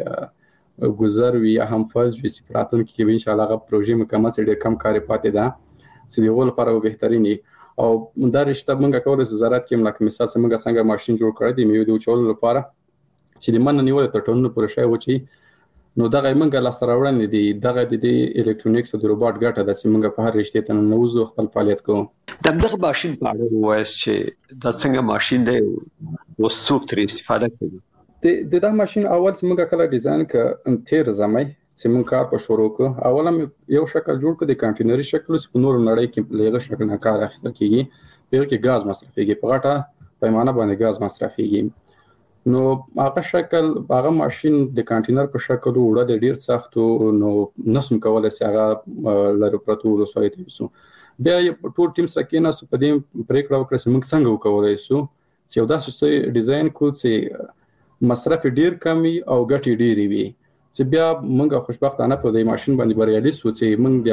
چې گذر وی هم فلج وی سپراتون کې ان شاء الله هغه پروژې مکمل سره کم کار پاتې ده چې دغه لپاره بهترینی او دا رشته موږ کولای شو وزارت کې ملک مثال څنګه ماشين جوړ کړی دی میو د چول لپاره چې د من نیول تر ټولنه پرې شای و چې نو دغه موږ لاس راوړل دي دغه د الکترونیکس او د روبوټ ګټه د موږ په هر رشته ته نوځو خپل فعالیت کوو دغه ماشين په اړه وایي چې دا څنګه ماشين دی او څوک ترې استفاده کوي د دا ماشين اول چې موږ کله ډیزاین ک تیر زمای چې موږ کار په شروع کو اول هم یو شکل جوړ کړ د کانټینري شکل په نور نړۍ کې لږه شکل نه کار اخیستل کیږي په کې غاز مصرفيږي په غټه پیمانه باندې غاز مصرفيږي نو هغه شکل هغه ماشين د کانټینر په شکل وړه ډیر سخت نو نسم کولای شي هغه لاره پرتو رسوي تاسو بیا ټول ټیم سره کې ناس په دې پریکړه وکړه چې موږ څنګه وکولای شو چې یو داسې ډیزاین کو چې مصرف ډیر کمی او ګټې ډیرې وي چې بیا موږ خوشبختانه په دې ماشين باندې بریالي شو چې موږ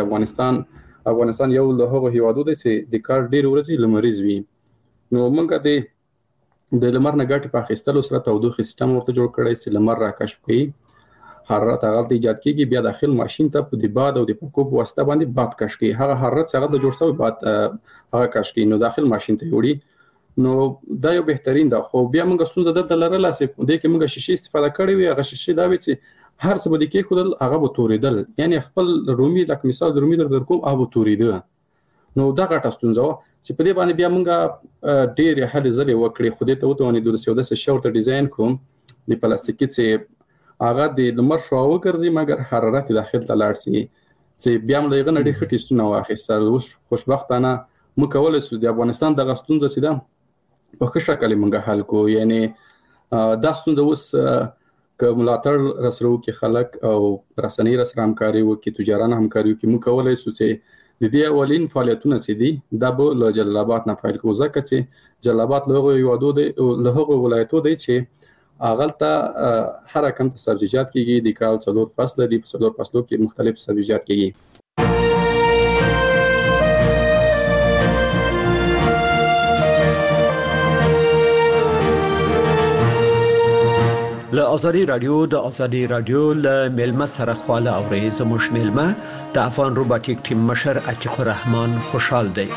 د افغانستان یو له هغو هیوادو دی چې د کار ډیر ورځي لمریز وي نو موږ د لمر نه ګټې په اخیستلو سره تودوخه سیستم ورته جوړ کړی چې لمر راکشف کړي حرارت هغه د ایجاد کیږي بیا داخل ماشين ته په د باد او د پکوب واسطه باندې باد کش کوي هغه حرارت هغه د جوړ شوی باد هغه کش کوي نو داخل ماشين ته وړي نو دا یو بهترین ده خو بیا موږ ستونزه دلته لرله چې د کې موږ شیشې استفاده کړې وي هغه شیشې دا وي چې هر څه بده کې خودل هغه به توریدل یعنی خپل رومي لکه مثال د رومي در کوم هغه توریده نو دا غټه ستونزه چې په دې باندې بیا موږ ډېر هلې ځلې وکړې خو دې ته وتوانې د سیاده شورت ډیزاین کوم د پلاستیکي چې هغه د لمر شو وګرځي مګر حرارت داخل ته لاړ شي چې بیا موږ یې غنډې خټې ستونه واخیستل خوشبختانه موږ کولای شو د افغانستان د غستون سیده په ښه شکل موږ حل کو یعنی دا ستونه اوس که ملاتړ رسرو کې خلک او رسنۍ رسره همکاري وکړي تجاران همکاري وکړي موږ کولای شو چې د دې اولین فعالیتونه سي دي دا به له جلال آباد نه فایل کو ځکه چې جلال آباد له یوادو دی له هغه ولایتو دی چې اغلطه هر کم ته سبزیجات کیږي د کال څلور فصل دي په څلور فصلو کې مختلف سبزیجات کیږي له ازادي رادیو له ملما سره خواله اوري زموږ ملما د افغان روبوټیک ټیم مشر عتیق الرحمن خوشحال دی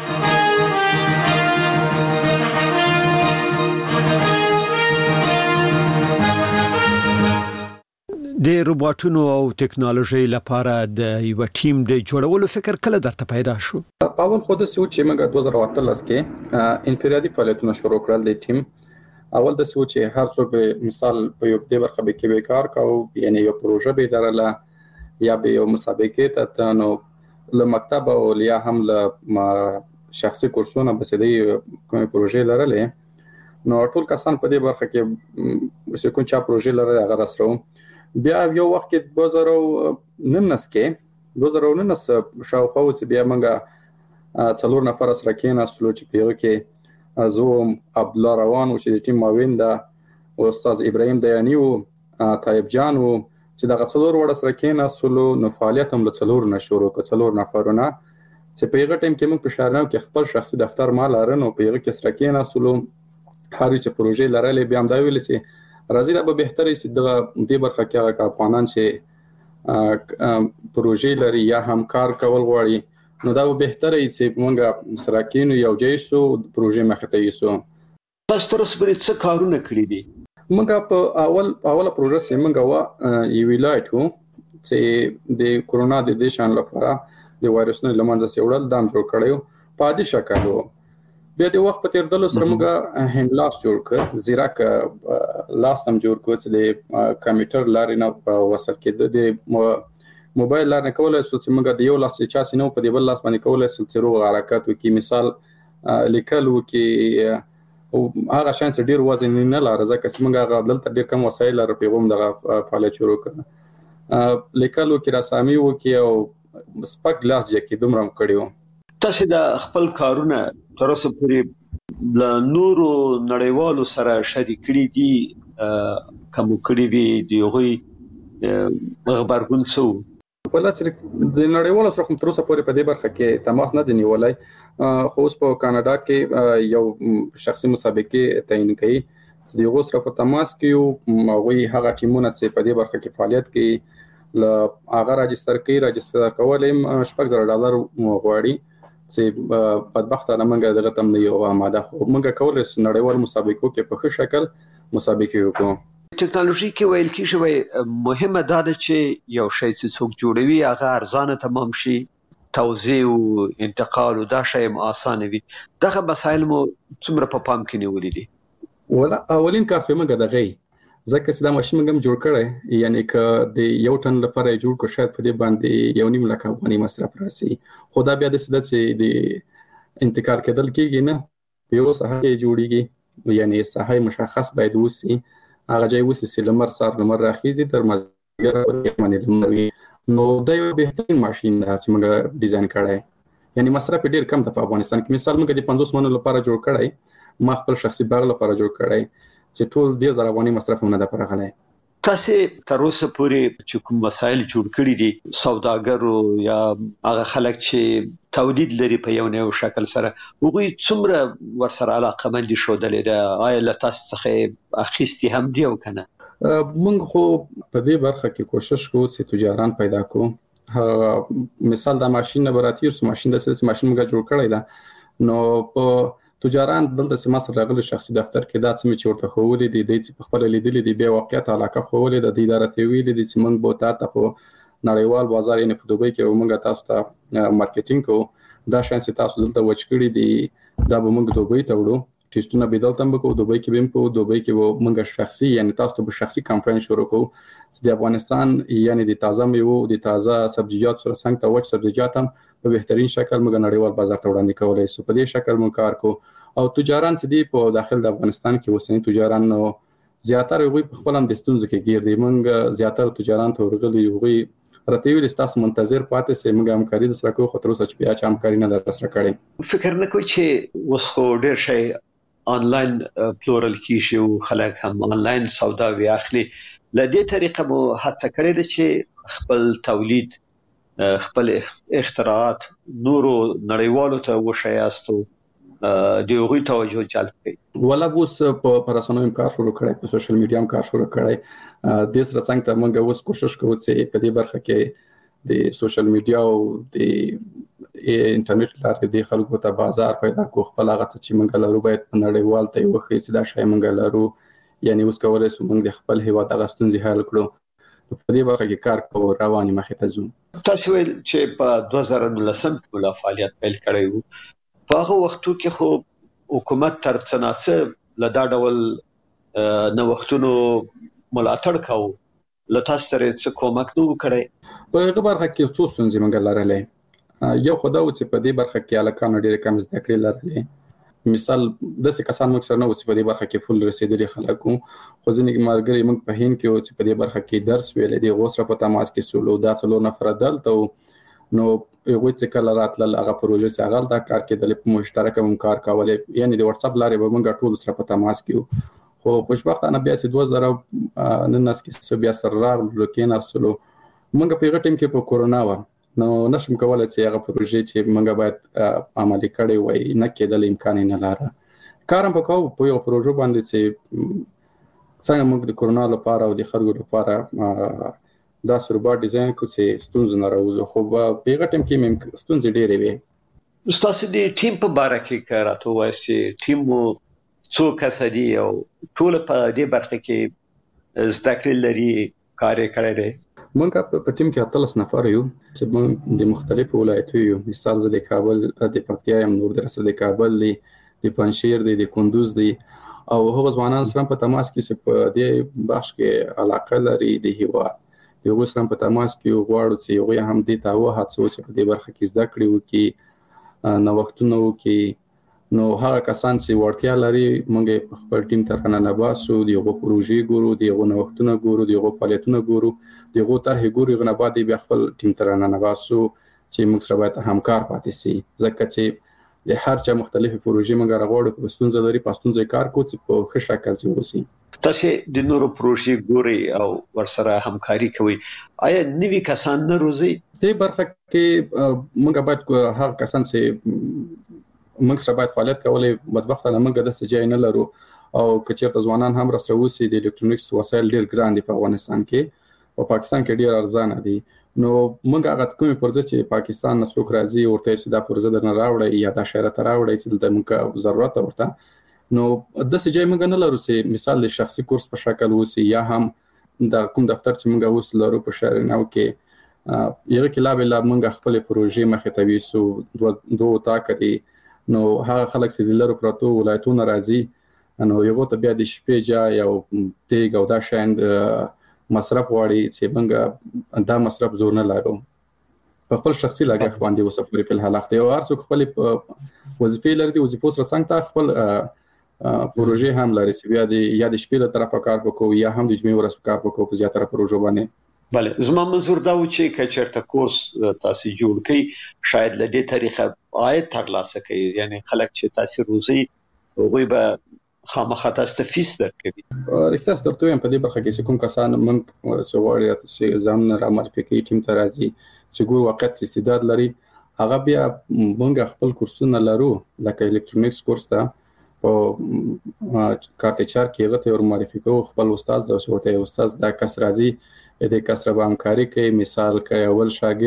د روبوټونو او ټیکنالوژي لپاره د یو ټیم د جوړولو فکر کله درته پیدا شو اول خو د سوچ چې موږ 2013 کې انفرادي فعالیتونه شروع کړل د ټیم اول د سوچ هر څوک به مثال په یو د برخه به کې کار کاو یعنی یو پروژه به درله یا به یو مسابقه ته نو له مکتب او یا هم له شخصي کورسونه به سدي کومه پروژه لرله نو ټول کسان په دې برخه کې چې کوم چا پروژه لرله هغه راسرو بیا یو وخت کې 2019 شاوخوا چې بیا موږ څلور نفر سره کېناستلو چې پیغه کې زوم عبد الله روان او چې د ټیم معاون ده استاد ابراهيم دیانی او طيب جان او چې د غڅلور وړ سره کېناستلو نو فعالیت هم له څلور نه شروع کړ څلور نفرونه چې پیغه ټیم کې موږ په شهرنامه کې خپل شخصي دفتر مال لرنو پیغه کې سره کېناستلو هر چې پروژې لرلې بیا هم دا ویل چې راځي دا به بهتري چې د برخه کې افغانان چې پروژې لري یا همکار کول غواړي نو دا به بهتره وي چې موږ سره کېنو یو ځای شو پروژې مخ ته یوسو تاسو تر اوسه پورې څه کارونه کړی دي موږ په اوله پروژه سي موږ وا ویلایټ وو چې د کورونا د دې شان لپاره د وایرسونو لمنځه سیوړل دام جوړ کړو په عادي شکل وو. بیا د وخت په تیر دلو سره موږ هند لاس جوړ کړ زیراک لاس هم جوړ کړ چې د کمپیوټر لارې نه وصل کېده د موبایل لار نه کولای سو چې موږ د یو لاس چا سينو په دې بل لاس باندې کولای سو چې روغ حرکت وکي مثال لیکل وکي او هغه شان چې ډیر وزن نه لاره ځکه چې موږ هغه دلته ډیر کم وسایل لرو پیغام دغه فعالیت شروع کړ لیکل وکي رسامي وکي او سپک لاس جکه دومره کړیو. تاسو د خپل کارونه تر اوسه پورې ل نورو نړیوالو سره شریک کړي دي کوم کړي دي دغه خبرګون څو په لاس د نړیوالو سره هم تر اوسه پورې په دې برخه کې تماس نه دی نیولای. خو اوس په کاناډا کې یو شخصي مسابقه تعین کړي چې دغه سره په تماس کې او هغه ټیمونه چې په دې برخه کې فعالیت کوي ل هغه راجستر کولم $6,000 غواړي چې بدبختانه موږ دغه تم نه یو آماده خو موږ کولای شو نړیوال مسابقو کې په ښه شکل مسابقه وکړو. ټکنالوژي کې ویل کیږي مهمه ده چې یو شی چې څوک جوړوي هغه ارزانه تمام شي توزیع او انتقال او دا شی آسان وي. دغه مسایل مو څومره په پام کې نیولې دي؟ ولا اولین کار په موږ دغه ځکه چې دا ماشين موږ جوړ کړی یعنی ک د یو ټن لپاره جوړ کو شاید په دې باندې 1.5 لک افغاني مصرف راسي. خو دا بیا د سده چې د انتقال کېدل کېږي نه یو صحه جوړیږي یعنی صحه مشخص باید وسی هغه ځای وسی چې لمر سار لمر راخیزي تر مازیګر باندې لمر نو دا یو بهترین ماشين ده چې موږ ډیزاین کړی یعنی مصرف ډیر کم ده په افغانستان کې. مثال موږ د 50 منو لپاره جوړ کړی ما خپل شخصي باغ لپاره جوړ کړی چې ټول 10,000 افغاني مصرف نه ده پرغلی. تاسو تر اوسه پورې چې کوم وسایل جوړ کړی دي سوداګرو یا هغه خلک چې تولید لري په یو نه شکل سره هغوی څومره ورسره علاقه مند شو د آیا له تاسو څخه اخیستي هم دی او کنه؟ موږ خو په دې برخه کې کوشش کوو چې تجاران پیدا کوو. مثال د ماشين نه براتیر سو ماشين د سس ماشين موږ جوړ کړی دا نو په تجاران دلته سم سره راغلي شخصي دفتر کې دا څه چې ورته خولې دي د خپل لیدلې دي به واقعیت علاقه خولې د اداره ته ویلې دي چې موږ به تاسو په نړیوال بازار یې په دوبۍ کې موږ تاسو ته مارکیټینګ کوو دا شانس تاسو دلته وچ کړی دي دا به موږ دوبۍ ته وړو ټیسټونه به دلته هم کوو دوبۍ کې به په دوبۍ کې موږ شخصي یعنی تاسو ته شخصي کمپاین شروع کوو چې د افغانستان یعنی د تازه میوه د تازه سبزیجات سره څنګه ته وچ سبزیجات هم په بهترین شکل موږ نړیوال بازار ته وړاندې کولای شو. په دې شکل موږ کار کوو او تجاران چې دی په داخل د افغانستان کې وسنی تجاران نو زیاتره وي په خپل هم د ستونزو کې گیر دي. موږ زیاتره تجاران ته ورغلي وي راته ویل تاسو منتظر پاتې سي موږ همکاري د سره کوو خو تر اوسه چې بیا چې همکاري نه در سره کړې. فکر نه کوي چې اوس خو ډېر شي آنلاین پلورل کیږي او خلک هم آنلاین سودا وی اخلي. لدې طریقه مو هڅه کړې ده چې خپل تولید خپل اختراعات نورو نړیوالو ته وشایاستو د یوغي توجه جلب کړي. ولا اوس په رسنیو کار شروع کړی په سوشل میډیا هم کار شروع کړی د سره څنګه موږ اوس کوشش کوو چې په دې برخه کې د سوشل میډیا او د انټرنیټ لارې د خلکو ته بازار پیدا کوو خپل هغه چې موږ لرو باید په نړیوال ته وخی چې دا شی موږ لرو یعنی اوس کولای شو موږ د خپل هیواد هغه ستونزې حل کړو په دې برخه کې کار کوو رواني مخې ته ځو. تاسو ویل چې په 2019 کې لا فعالیت پیل کړی وو په هغه وختو کې خو حکومت تر څنګه لدا ډول نو وختونو ملاتړ کاوه لته سره څه کومک نو کړی په هغه برخه کې څو ستونزې موږ لرلې. یو خدای و چې په دې برخه کې الکان ډېر کم زده کړې لرلې. مثال د څه کسان موږ سره نو چې په دې برخه کې فل رسیدلي خلکو خو ځینې مرګري موږ په هین کې چې په دې برخه کې درس ویلې دي غوسره په تماس کې سولو دا څلور نفر دلته نو یو څه کله راتل هغه پروژه ساغل دا کار کې د مشترک هم کار کولې یعنی د واتس اپ لارې به موږ ټول سره په تماس کې خو خوشبختانه بیا چې 2019 کې بیا سره راغلو کې نرسلو موږ په هغه ټیم کې په کورونا و نو نشم کولای چې هغه پروژه چې موږ باید عملي کړي وای نه کېدل امکان نه لاره کارم وکاو په یو پروژه باندې چې څنګه موږ د کورونا لپاره او د خلکو لپاره دا سربا ډیزاین کو چې ستونزې نه راوځي خو په هغه ټیم کې مې ستونزې ډېرې وي. تاسو د ټیم په باره کې راته وایي چې ټیم مو څو کس دي او ټول په دې برخه کې زده کړې لري کار کړی دی؟ موږ په ټیم کې 13 نفر یو چې موږ د مختلفو ولایتونو یو، مثال زه د کابل د پکتیا یم، نور درسه د کابل دی، د پنځشیر دی، د کندوز دی او هغه ځوانان سره په تماس کې چې په دې بخش کې علاقه لري د هیواد یو سره په تماس کې غواړو چې یو هم د تاوه هڅو چې په دې برخه کې زده کړې وکړي نو وختونه وکړي. نو هغه کسان چې وړتیا لري موږ په خپل ټیم تر نه باسو، دغه پروژې ګورو، دغه نوښتونه ګورو، دغه فعالیتونه ګورو، دغه طرحې ګورو، غو نه بعد بیا خپل ټیم تر نه باسو چې موږ سره باید همکار پاتې شي. ځکه چې د هر چا مختلفه پروژې موږ راغوړو په ستونزه لري، په ستونزه کار کوو چې په ښه شکل سي وسی. تاسو د نورو پروژې ګوري او ورسره همکاري کوي، آیا نوي کسان نه روزي؟ دې برخه کې موږ باید هر کسان چې موږ سره باید فعالیت کولای، بدبختانه موږ د سجای نه لرو او کچېرته ځوانان هم راسره وسی د الکترونیکس وسایل ډیر ګران دي په افغانستان کې او پاکستان کې ډیر ارزانه دي. نو موږ هغه کومې پروژې چې پاکستان نه څوک راځي ورته چې دا پروژه درنه راوړي یا د شهرت راوړي چې د موږ ضرورت ورته نو د سجای موږ نه لرو چې مثال د شخصي کورس په شکل وسی یا هم د کوم دفتر چې موږ اوس لرو په شهر نو کې یو کې لا بل موږ خپل پروژې مخه ته ویسو دوه تا کړي. نو هغه خلک چې د لرو پروتو ولایتونو راځي نو یو ته بیا د شپې جا یو تیګ او دا شاند مصرف غواړي چې موږ دا مصرف زور نه لرو. په خپل شخصي لګښت باندې وسفري په حالت دی او هر څوک خپل وظیفې لري، د وظیفو سره څنګه تا خپل پروژې هم لري چې بیا د یا د شپې له طرفه کار وکړو یا هم د جمعې ورځ کار وکړو په زیاتره پروژو باندې. بله، زما منظور دا و چې کچرته کورس تاسو جوړ کړئ شاید له دې طریقه عاید ترلاسه کړئ، یعنی خلک چې تاسو روزي هغوی به خامخا تاسو ته فیس درکوي. رښتیا درته وایم په دې برخه کې کوم کسان موږ سوالي چې ځان را معرفي کوي ټیم ته راځي چې ګور وخت استعداد لري، هغه بیا موږ خپل کورسونه لرو لکه الکترونیکس کورس ته په کارت چار کې هغه ته ور معرفي کوو خپل استاد د وسوته استاد د کس راځي د کس سره به همکاري کوي. مثال کې اول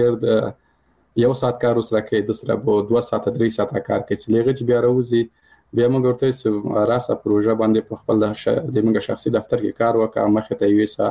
شاګرد یو ساعت کار وسره کوي، د سره به 2 ساعت 3 ساعت کار کوي چې لږه بیا راوځي بیا موږ ورته چې راسه پروژه باندې په خپل د موږ شخصي دفتر کې کار وکړه مخه ته ویسا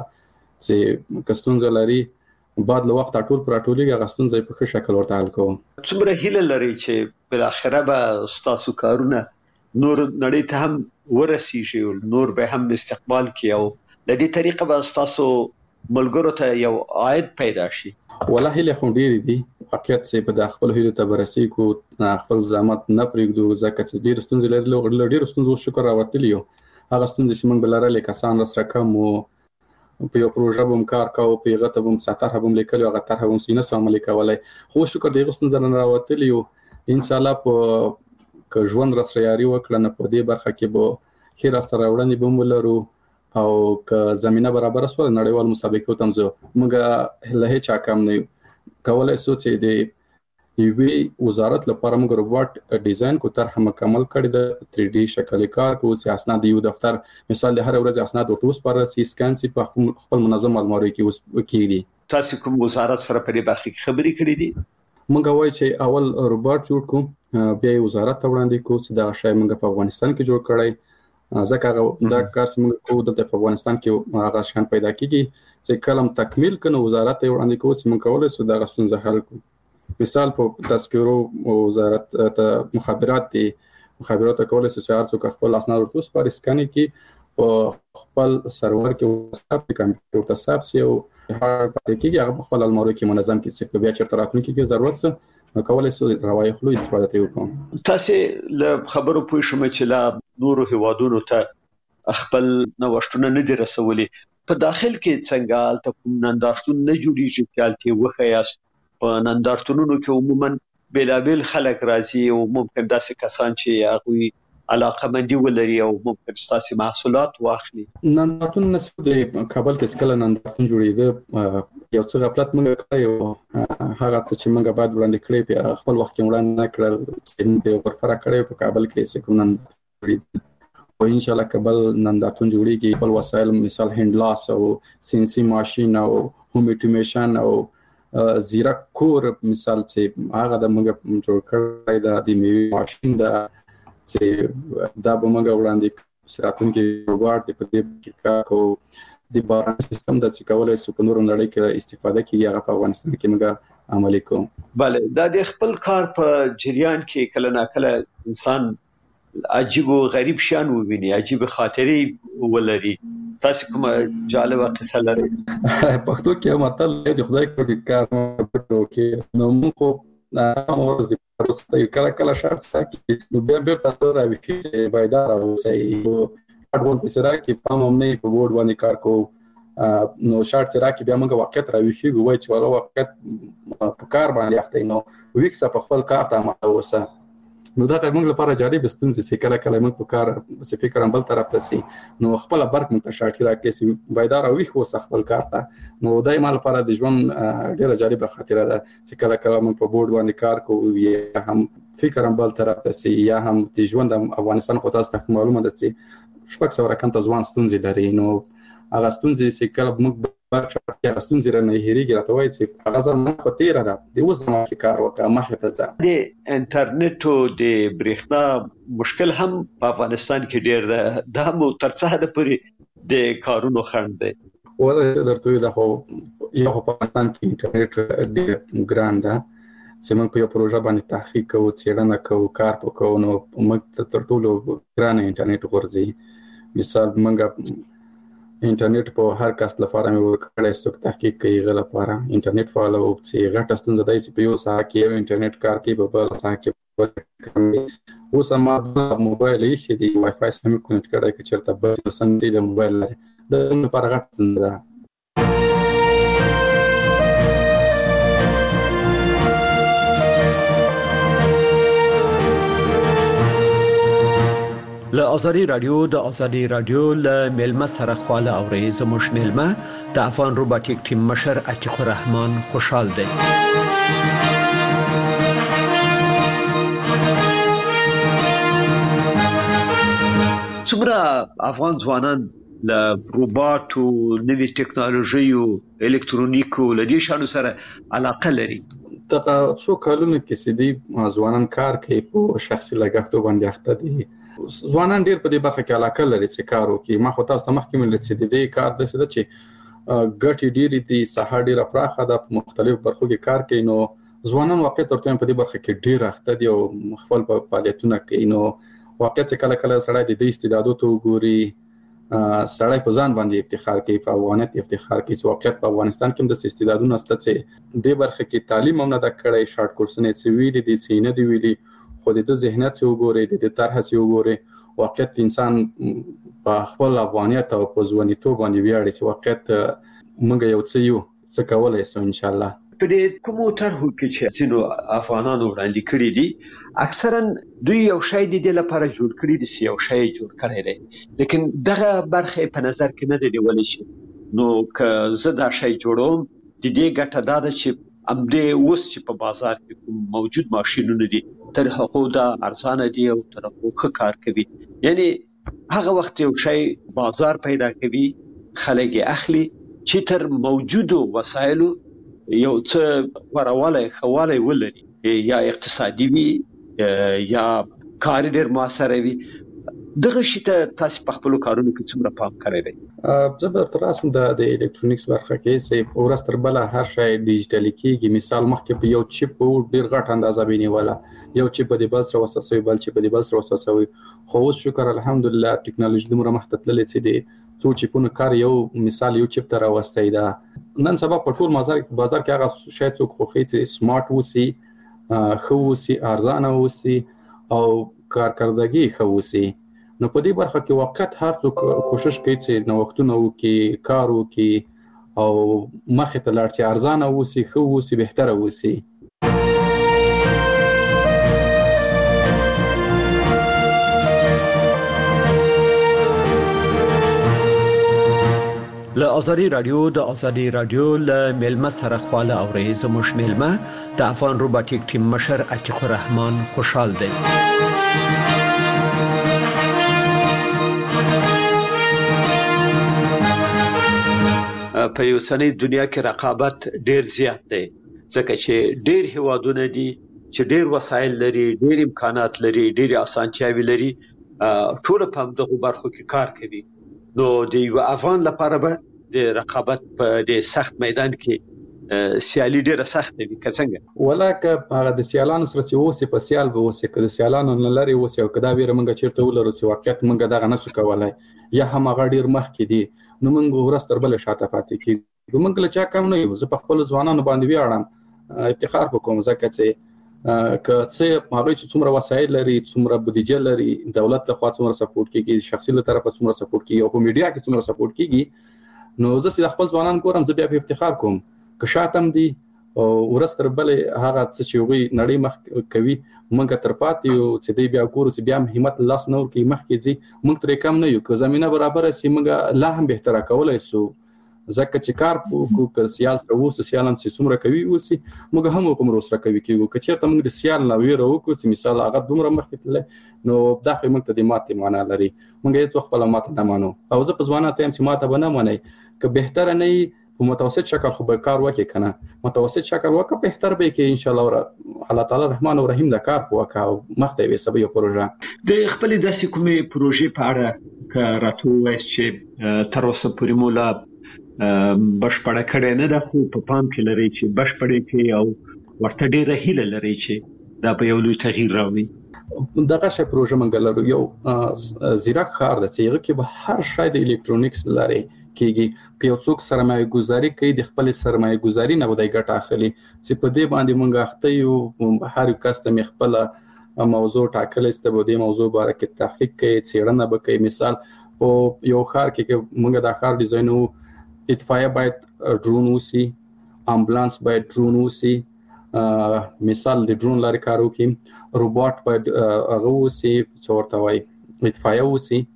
چې کستونز لري بعد له وخت ټول پر ټولې غستونز په ښه شکل ورته حل کوم. څومره هیله لري چې بل اخره به تاسو کارونه نور نړۍ ته هم ورسیږي، نور به هم استقبال کوي او د دې طریقه به تاسو ملګرو ته یو عاید پیدا شي؟ والله له خو ډیر دي حقیقت چې په خپل هیله ته برسي کو خپل زحمت نه پرېږدو ځکه چې ډیر ستونزې لري، ډیر ستونزې شکر راوتلی یو هغه ستونزې چې موږ بلاره کسان سره کم او په یو پروژه بم کار کوو په هغه ته بم ساتره بم لیکل هغه طرح بم سینه سمول کولای خو شکر دغه ستونزې نه راوتلی یو ان شاء الله په که ژوند راسره یاري وکړه نه په دې برخه کې به خیر سره وړاندې بم ولرو او که زمينه برابر سره نړیوال مسابقو تم زه موږ له هیڅ کم نه کولای سو چې د یوې وزارت لپاره موږ روبوټ ډیزاین کو طرح مکمل کړی د 3D شکل کار کو چې اسناد یو دفتر مثال د هر ورځ اسناد ورته پر سی سکان سي په خپل منظم الماري کې اوس کېږي. تاسو کوم وزارت سره په دې برخه کې خبرې کړې دي؟ موږ وایو چې اول روبوټ جوړ کو بیا وزارت ته وړاندې کو چې دا شای موږ په افغانستان کې جوړ کړی ځکه دا کار څنګه کوو د افغانستان کې هغه شان پیدا کیږي چې کلم تکمیل کنه وزارت ته وړاندې کوو چې موږ کولای شو دا غستون حل کو. مثال په تذکرو وزارت ته مخابرات دي، مخابرات کولای شو چې هر څوک خپل اسناد ورته سپار اسکان کې په خپل سرور کې وساب کمپیوټر ته حساب سي او هر پاتې کېږي هغه خپل المارو کې منظم کې چې بیا چیرته راتلونکي کې ضرورت څه کولای شو روایت خلو استفاده ترې وکړو. تاسو له خبرو پوه شوم چې لا نورو هوادونو ته خپل نوښتونه نه دي رسولي، په داخل کې څنګه ته کوم نندارتون نه جوړیږي چې حالت وخیاست؟ په نندارتونونو کې عموما بیلابل خلک راځي او ممکن داسې کسان چې هغه علاقه مندي ولري او ممکن ستاسو محصولات واخلي. نندارتون نسو د کابل کې سکل نندارتون جوړیده یو څه غفلت موږ کړو هغه چې موږ بعد وړاندې کړی په خپل وخت کې وړاندې کړل چې د ورفره کړی په کابل کې سکل نندارتون او ان شاء الله کابل نندارتون جوړیږي خپل وسایل مثال هند لاس او سینسي ماشين او هوم اټومیشن او زیرا کور مثال چې هغه د موږ جوړ کړی د میوه ماشين د چې دا به موږ وړاندې راتلونکي روباټ د په دې کار کوو د باران سیستم د چې کولای شو په نورو نړۍ کې استفاده کیږي هغه په افغانستان کې موږ عملي کوو. بله دا د خپل کار په جریان کې کله ناکله انسان عجیب او غریب شان وویني، عجیب خاطرې ولري. تاسو کومه جالبه قصه لرئ؟ پښتو کې متل دی خدای کوي کار کې نو موږ ورځ د پروسته کله شرط ساتي نو بیا تاسو راوي چې باید راوځي اډوانس سره کې فهم هم نه په بورډ باندې کار کوو نو شرط سره کې بیا موږ واقعیت راوي چې وای چې ولا واقعیت په کار باندې اخته نو ویکس په خپل کار ته متوسه نو دا موږ لپاره جالب ستونزې چې کله موږ په کار څه فکر هم بل طرف ته سي نو خپل برک موږ شاکر راکې باید راوي خو خپل کار ته نو دای مال لپاره د ژوند ډیره جالب خاطره ده چې کله موږ په بورډ باندې کار کوو یا هم فکر هم بل طرف ته سي یا هم د ژوند افغانستان خو تاسو ته معلومه ده چې شپږ سوه رقم ته ځوان ستونزې لري نو هغه ستونزې چې کله موږ برخه ستونزې رانه هېریږي راته وایي چې هغه ځل خو تیره ده د اوس زما کې کار وکړه مخې ته ځه. د انټرنیټ او د برېښنا مشکل هم په افغانستان کې ډېر ده، دا مو تر څه حده پورې د کارونو خنډ دی؟ ولا درته دا خو یو په افغانستان کې انټرنیټ ډېر ګران ده چې موږ په یو پروژه باندې تحقیق کوو څېړنه کوو کار وکړو نو موږ تر ټولو ګران انټرنیټ غورځي. مثال موږ انټرنیټ په هر کس لپاره مې ورکړی څوک تحقیق کوي هغه لپاره انټرنیټ فعال او چې غټه ستونزه ده چې په یو ساعت کې یو انټرنیټ کار کوي په بل ساعت کې اوس ما موبایل یې دی وای فای سم کونیکټ کړی چې چرته بل سندې د موبایل د لپاره غټه ستونزه ده. له آزادی رادیو له ملمه سره خواله اوري زموږ ملمه د افغان روباټیک ټیم مشر عتیق الرحمن خوشحال دی. څومره افغان ځوانان له روباټو نوې ټکنالوژي او الکترونیکو له دې شانو سره علاقه لري؟ دا څو کلونه کې سړي ځوانان کار کوي په شخصي لګښتو باندې اخته دي. ځوانان ډېر په دې برخه کې علاقه لري چې کار وکړي. ما خو تاسو ته مخکې ویل چې د دې کار داسې ده چې ګټې ډېرې دي، ساحه ډېره پراخه ده، په مختلفو برخو کې کار کوي نو ځوانان واقع تر ټولو په دې برخه کې ډېر اخته دي او خپل فعالیتونه کوي نو واقع چې کله سړی د دې استعدادو ته وګوري سړی په ځان باندې افتخار کوي، په افغانیت افتخار کوي چې واقعیت په افغانستان کې د استعدادونه شته چې دې برخه کې تعلیم هم نه ده کړی، شارټ کورسونه یې ویلي دي چې نه دي ویلي خو د ذهنیت څخه وګورئ د طرح څخه وګورئ واقعیت انسان په خپل افغانیت او په ځوانیتوب باندې ویاړي چې واقعیت موږ یو څه کولای شو ان شاء الله. په دې کومو طرحو کې چې ځینو افغانانو وړاندې کړي دي اکثرا دوی یو شی د دې لپاره جوړ کړي دي چې یو شی جوړ کړی دی لیکن دغه برخه په نظر کې نه دی ولې شي نو که زه دا شی جوړوم د دې ګټه دا ده چې امدې اوس چې په بازار کې موجود ماشینونه دي تر هغه دا ارزانه دي او تر هغه کار کوي یعنی هغه وخت یو شی بازار پیدا کوي خلک اخلي چې تر موجودو وسایلو یو څه ورواله خواله ولري یا اقتصادي وي یا کار ډېر موثر وي دغه شی ته تاسو په خپل کارونو کې څومره پام کوئ دی؟ زبر تر اوسه د الکترونیکس برخه کې چې ورستر بل هر شی ډیجیټل کېږي. مثال مخکې په یو چیپ ډېر غټ اندازه بینیواله یو چیپ د بل سره وساسوي بل چیپ د بل سره وساسوي خو اوس شکر الحمدلله ټکنالوژي دومره مخته تللې چې د څو چیپونو کار یو مثال یو چیپ ته راوستي دا نن سبا په ټول بازار کې هغه شی څوک خوخي چې سمارټ وسی خو وسی ارزانه وسی او کارکردګي خو وسی نو په دې برخه کې وخت هر څوک کوشش کوي چې نوښتونه وکړي کار وکړي او مخې ته لاړ چې ارزانه وسی خو وسی بهتره وسی. له آزادی رادیو له ملمه سره خواله اوري زموږ ملمه د افغان روباټیک ټیم مشر عتیق الرحمن خوشحال دی. په یو سنې دنیا کې رقابت ډېر زیات دی ځکه چې ډېر هیوادونه دي چې ډېر وسایل لري، ډېر امکانات لري، ډېر اسانتیاوي لري، ټول په همدغو برخو کې کار کوي. نو د یو افغان لپاره به د رقابت په دې سخت میدان کې سیالي ډېره سخته وي که څنګه؟ ولکه هغه د سیالانو سره چې اوسې په سیال به اوسې، که د سیالانو نه لرې اوسې او که دا ویره موږ چېرته ولرو چې واقعیت موږ دغه نشو کولی یا هم هغه ډېر مخکې دي، نو موږ ورځ تر بلې شاته پاتې کېږو. موږ له چا کم نه یو. زه په خپلو ځوانانو باندې ویاړم، افتخار به کوم، ځکه چې که څه هغوی چې څومره وسایل لري، څومره بودیجه لري، دولت لخوا څومره سپورټ کېږي، شخصي له طرفه څومره سپورټ کېږي او په میډیا کې څومره سپورټ کېږي، نو زه چې د خپل ځوانان ګورم زه بیا په افتخار کوم. که شاتم دي او ورځ تر بلې هغه څه چې هغوی نړۍ مخ کوي موږ تر پاتې یو، چې دی بیا ګورو چې بیا هم همت لاس نه ورکوي مخکې ځي، موږ ترې کم نه یو. که زمینه برابره شي موږ لا هم بهتره کولی شو، ځکه چې کار وکړو. که سیال سره اوسو، سیال هم چې څومره کوي اوسي، موږ هم هغومره ورسره کوي کېږو. که چېرته موږ د سیال نه ویره وکړو چې مثال هغه دومره مخکې تللی، نو دا خو موږ ته د ماتې معنا لري. موږ هېڅ وخت خپله ماته نه منو، او زه په ځوانانو ته یم چې ماته به نه منئ. که بهتره نه وي په متوسط شکل خو به کار وکړي، که نه متوسط شکل وکړه بهتر به یې کې انشاءالله. الله تعالی رحمان او رحیم دا کار وکړه او مخته یې ویسه به یو پروژه. د خپلې داسې کومې پروژې په اړه که راته ووایاست چې تر اوسه پورې مو لا بشپړه کړې نه ده، خو په پام کې لرئ چې بشپړې کړئ او ورته ډېره هیله لرئ چې دا به یو لوی تغییر راوړي؟ دغه شی پروژه موږ لرو، یو زیرک ښار ده چې هغه کې به هر شی د الکترونیکس لري کېږي. که یو څوک سرمایه ګذاري کوي، د خپلې سرمایه ګذاري نه به دی ګټه اخلي، چې په دې باندې موږ اخته یو. هر یو کس ته مې خپله موضوع ټاکلی چې به دې موضوع باره کې تحقیق کوي، څېړنه به کوي. مثال په یو ښار کې که موږ دا ښار ډیزاینوو، اطفایه باید ډرون اوسي، امبولانس باید ډرون اوسي، مثال د ډرون لارې کار وکړي، روباټ باید هغه اوسي چې ورته وایي اطفایه اوسي.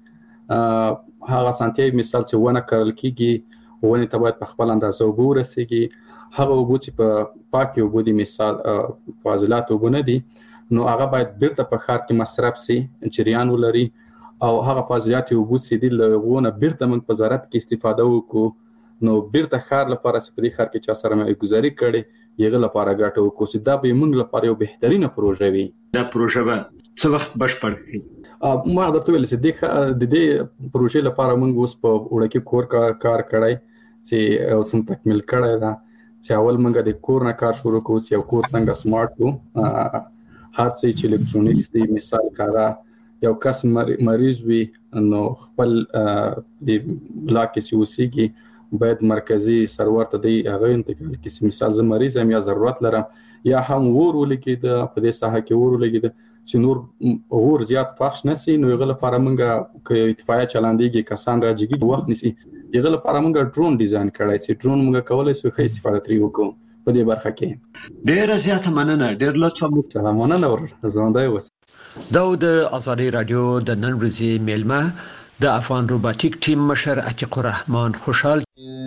هغه اسانتیاوې مثال چې ونه کرل کېږي، ونې ته باید په خپل اندازه اوبه ورسېږي. هغه اوبه چې په پاکې اوبه دي، مثال فاضلات اوبه نه دي، نو هغه باید بیرته په ښار کې مصرف سي، جریان ولري، او هغه فاضلات اوبه چې دي له هغو نه بیرته موږ په زراعت کې استفاده وکړو، نو بیرته ښار لپاره چې په دې ښار کې چا سرمایه ګذاري کړې هغه لپاره ګټه وکړو، چې دا به موږ لپاره یو بهترینه پروژه وي. دا پروژه به څه وخت بشپړ کړي؟ ما درته ویل چې د دې پروژې لپاره موږ اوس په وړوکي کور کار کړی چې اوس هم تکمیل کړی ده، چې اول موږ د کور نه کار شروع کړو چې یو کور څنګه سمارټ کړو. هر څه چې الکترونیکس دی، مثال کاره یو کس مریض وي، نو خپل د بلاک کې چې اوسېږي باید مرکزي سرور ته دی هغه انتقال کړي. مثال زه مریض یم یا ضرورت لرم یا هم اور ولګېده په دې ساحه کې، اور ولګېده چې نور اور زیات فحش نشي، نو هغه لپاره موږ که اطفایه چلاندېږي، کسان راجګي وخت نیسي، هغه لپاره موږ ډرون ډیزاین کړی چې ډرون موږ کولی شو ښه استفاده ترې وکړو په دې برخه کې. ډېره زیاته مننه، ډېر لطفه مو. مننه ژوندی اوسئ. دا د آزادۍ راډیو د نن ورځې میلمه د افغان روباټیک ټیم مشر عتیق الرحمن خوشحال.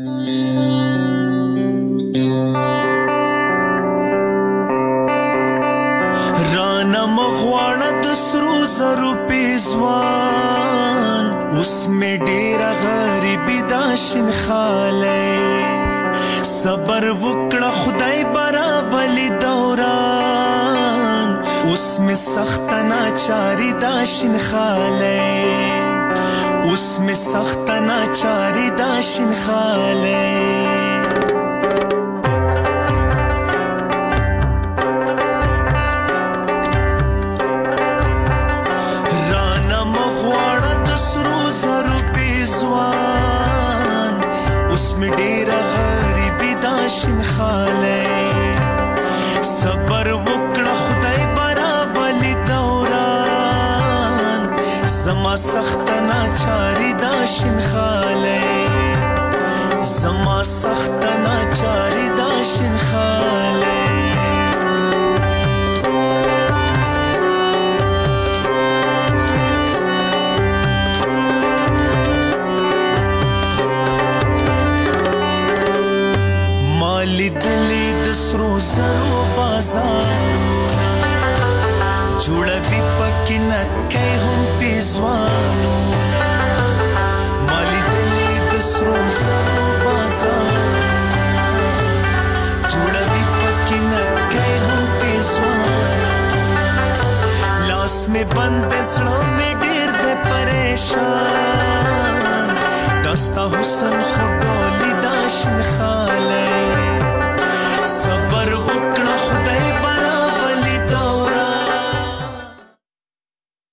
رانا مغواړه د سرو زرو پیزوان، اوس مې ډېره غریبي دا شینخالی، صبر وکړه خدای برابلي دوران، اوس مې سخته ناچاري دا شینخالی، اوس مې سخته ناچاري دا شینخالی. اوس مې ډېره غریبي دا شینخالی، صبر وکړه خدای برابلي دوران، زما سخته ناچاري دا شینخالی، زما سخته ناچاري دا شینخالی. لیدلی د سرو زرو بازارونه، جوړوي پکې نکۍ هم پیزوانونه، ما لیدلی د سرو زرو بازارونه، جوړوي پکې نکۍ هم پیزوانونه، مې بند زړه مې ډېر دی پریشان داستا حسن خو ډولي دا شین خالی صبر